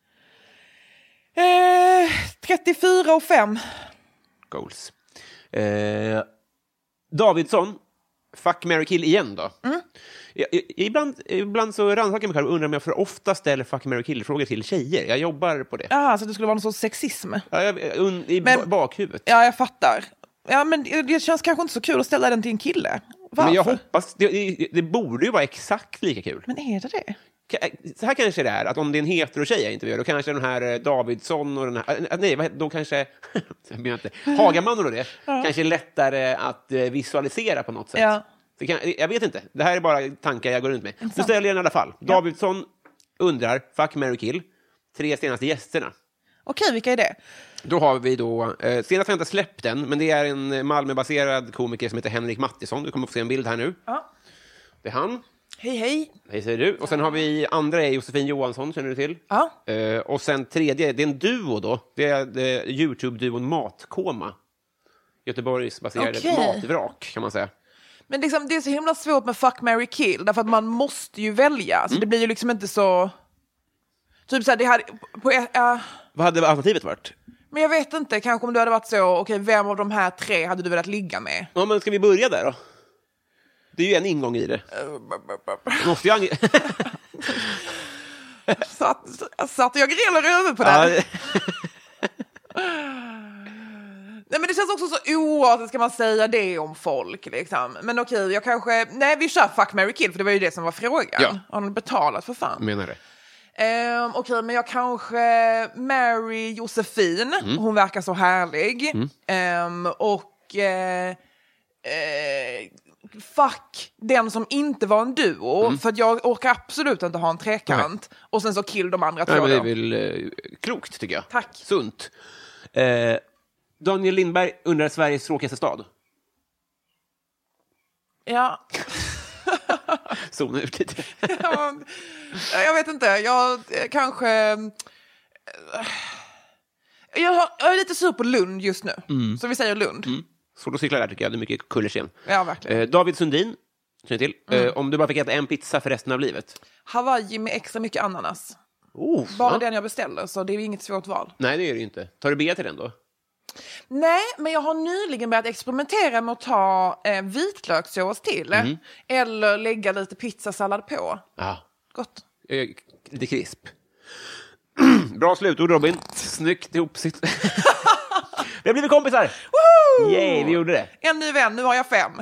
Eh, trettiofyra och fem. Goals. Eh, Davidsson, fuck, marry, kill igen då. Mm. Jag, jag, ibland, ibland så rannsakar jag mig själv och undrar om jag för ofta ställer fuck, marry, kill-frågor till tjejer. Jag jobbar på det. Ja, så det skulle vara någon sorts sexism. Ja, jag, un, I men, bakhuvudet. Ja, jag fattar. Ja, men det känns kanske inte så kul att ställa den till en kille. Varför? Men jag hoppas, det, det, det borde ju vara exakt lika kul. Men är det det? Så här kanske det är, att om det är en hetero-tjej jag intervjuar, då kanske den här Davidsson och den här, nej, de kanske, jag menar inte, Hagamannen och det, ja. kanske är lättare att visualisera på något sätt. Ja. Det kan, jag vet inte, det här är bara tankar jag går runt med. Nu ställer jag den i alla fall. Ja. Davidsson undrar, fuck, marry, kill, tre senaste gästerna. Okej, vilka är det? Då har vi då, eh, senast har jag inte släppt den, men det är en Malmöbaserad komiker som heter Henrik Mattisson. Du kommer att få se en bild här nu. Ja. Det är han. Hej, hej. Hej, säger du. Och sen har vi andra är Så fin Johansson, känner du till? Ja. Eh, och sen tredje, det är en duo då. Det är, det är YouTube-duon Matkoma. Göteborgs baserade okay. matvrak, kan man säga. Men liksom, det är så himla svårt med fuck, marry, kill. Därför att man måste ju välja. Så mm. det blir ju liksom inte så... Typ så här, det hade... På, uh... Vad hade alternativet varit? Men jag vet inte, kanske om du hade varit så... Okej, okay, vem av de här tre hade du velat ligga med? Ja, men ska vi börja där då? Det är ju en ingång i det. Måste jag... satt, satt jag grillar över på det? Ja. Nej, men det känns också så oartigt, ska man säga det om folk liksom. Men okej, okay, jag kanske... Nej, vi kör fuck, marry, kill, för det var ju det som var frågan. Ja. Har ni betalat för fan? Menar det. Um, okej, okay, men jag kanske marry Josefin. Mm. Hon verkar så härlig. Mm. Um, och... Uh, uh, fuck den som inte var en duo. Mm. För att jag orkar absolut inte ha en trekant. Nej. Och sen så kill de andra två. Nej, men det är väl eh, klokt, tycker jag. Tack. Sunt. Eh, Daniel Lindberg undrar Sveriges tråkigaste stad. Ja. Zona ut lite. ja, jag vet inte. Jag kanske... Jag, har, jag är lite sur på Lund just nu. Mm. Så vi säger Lund. Mm. Svårt att cykla där, tycker jag. Det är mycket kullersten. Ja, verkligen. Eh, David Sundin, känner till. Mm. Eh, om du bara fick äta en pizza för resten av livet. Hawaii med extra mycket ananas. Oh, bara ja. den jag beställer, så det är inget svårt val. Nej, det är det ju inte. Tar du B till den då? Nej, men jag har nyligen börjat experimentera med att ta eh, vitlökssås till. Mm. Eller lägga lite pizzasallad på. Ja. Gott. Eh, lite krisp. Bra slutord, Robin. Snyggt ihop sitt... Vi har blivit kompisar! Woo! Yay, vi gjorde det. En ny vän, nu har jag fem.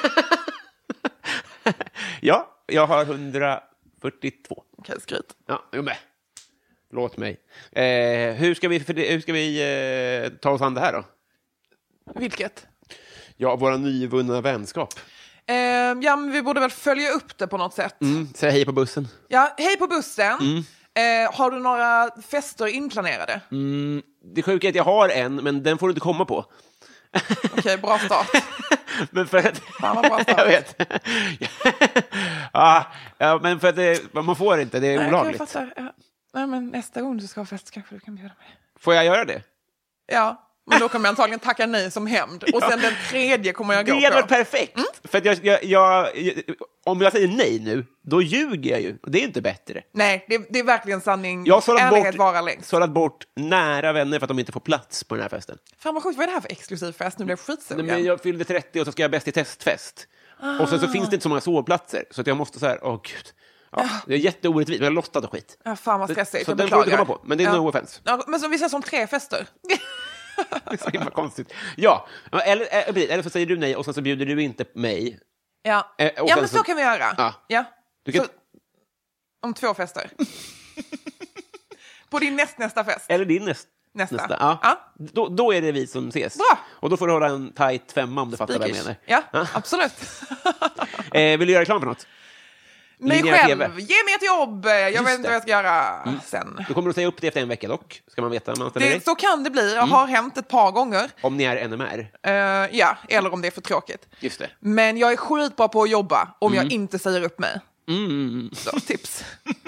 Ja, jag har hundrafyrtiotvå. Okej, okay, skryt. Ja, jo med. Låt mig. Eh, hur ska vi, för det, hur ska vi eh, ta oss an det här då? Vilket? Ja, våra nyvunna vänskap. Eh, ja, men vi borde väl följa upp det på något sätt. Mm, säg hej på bussen. Ja, hej på bussen. Mm. Eh, har du några fester inplanerade? Mm, det sjuka är att jag har en, men den får du inte komma på. Okej, okay, bra start. Men för att... Fan vad bra start. Jag vet. ja, ja, men för att det, man får inte, det är Nej, olagligt. Jag fattar. Ja. Nej, men nästa gång du ska ha fest kanske du kan bjuda mig. Får jag göra det? Ja. Men då kommer jag antagligen tacka nej som hämnd. Och sen den tredje kommer jag gå på. Det är väl perfekt. Mm? För att jag, jag, jag, om jag säger nej nu, då ljuger jag ju. Det är inte bättre. Nej, det, det är verkligen sanning. Jag har ärlighet vara längst. sållat bort nära vänner för att de inte får plats på den här festen. Fan vad sjukt, vad är det här för exklusiv fest? Nu blev jag skitsugen. Nej, men jag fyllde trettio och så ska jag bäst i testfest. Ah. Och sen så finns det inte så många sovplatser. Så att jag måste så här, åh gud. Ja, ja. Det är jätteorättvist, men jag lottade och skit. Ja, fan vad stressigt. Så, så den får du inte komma på, men det är ja. no offense. Ja, men så vi ses som tre fester. Det är så himla konstigt. Ja, eller, eller så säger du nej och sen så bjuder du inte mig. Ja, ja men så, så kan vi göra. Ja. Ja. Du kan... så, om två fester. På din näst, nästa fest. Eller din näst, nästa. nästa. Ja. Ja. Då, då är det vi som ses. Bra. Och då får du hålla en tight femma om du fattar vad jag menar. Ja, ja. Absolut. eh, vill du göra reklam för något? Mig själv, T V. Ge mig ett jobb. Jag Just vet inte det. vad jag ska göra mm. sen. Du kommer att säga upp det efter en vecka dock. Ska man veta man det, Så kan det bli. Jag har mm. hänt ett par gånger. Om ni är N M R? Uh, ja, eller om det är för tråkigt. Just det. Men jag är skitbra på att jobba om mm. jag inte säger upp mig. Mm. Så, tips.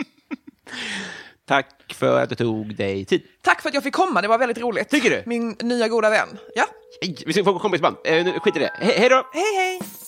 Tack för att du tog dig tid. Tack för att jag fick komma, det var väldigt roligt. Tycker du? Min nya goda vän. Ja. Vi ska få kompisband. Uh, skit i det. He- hej då! Hej, hej!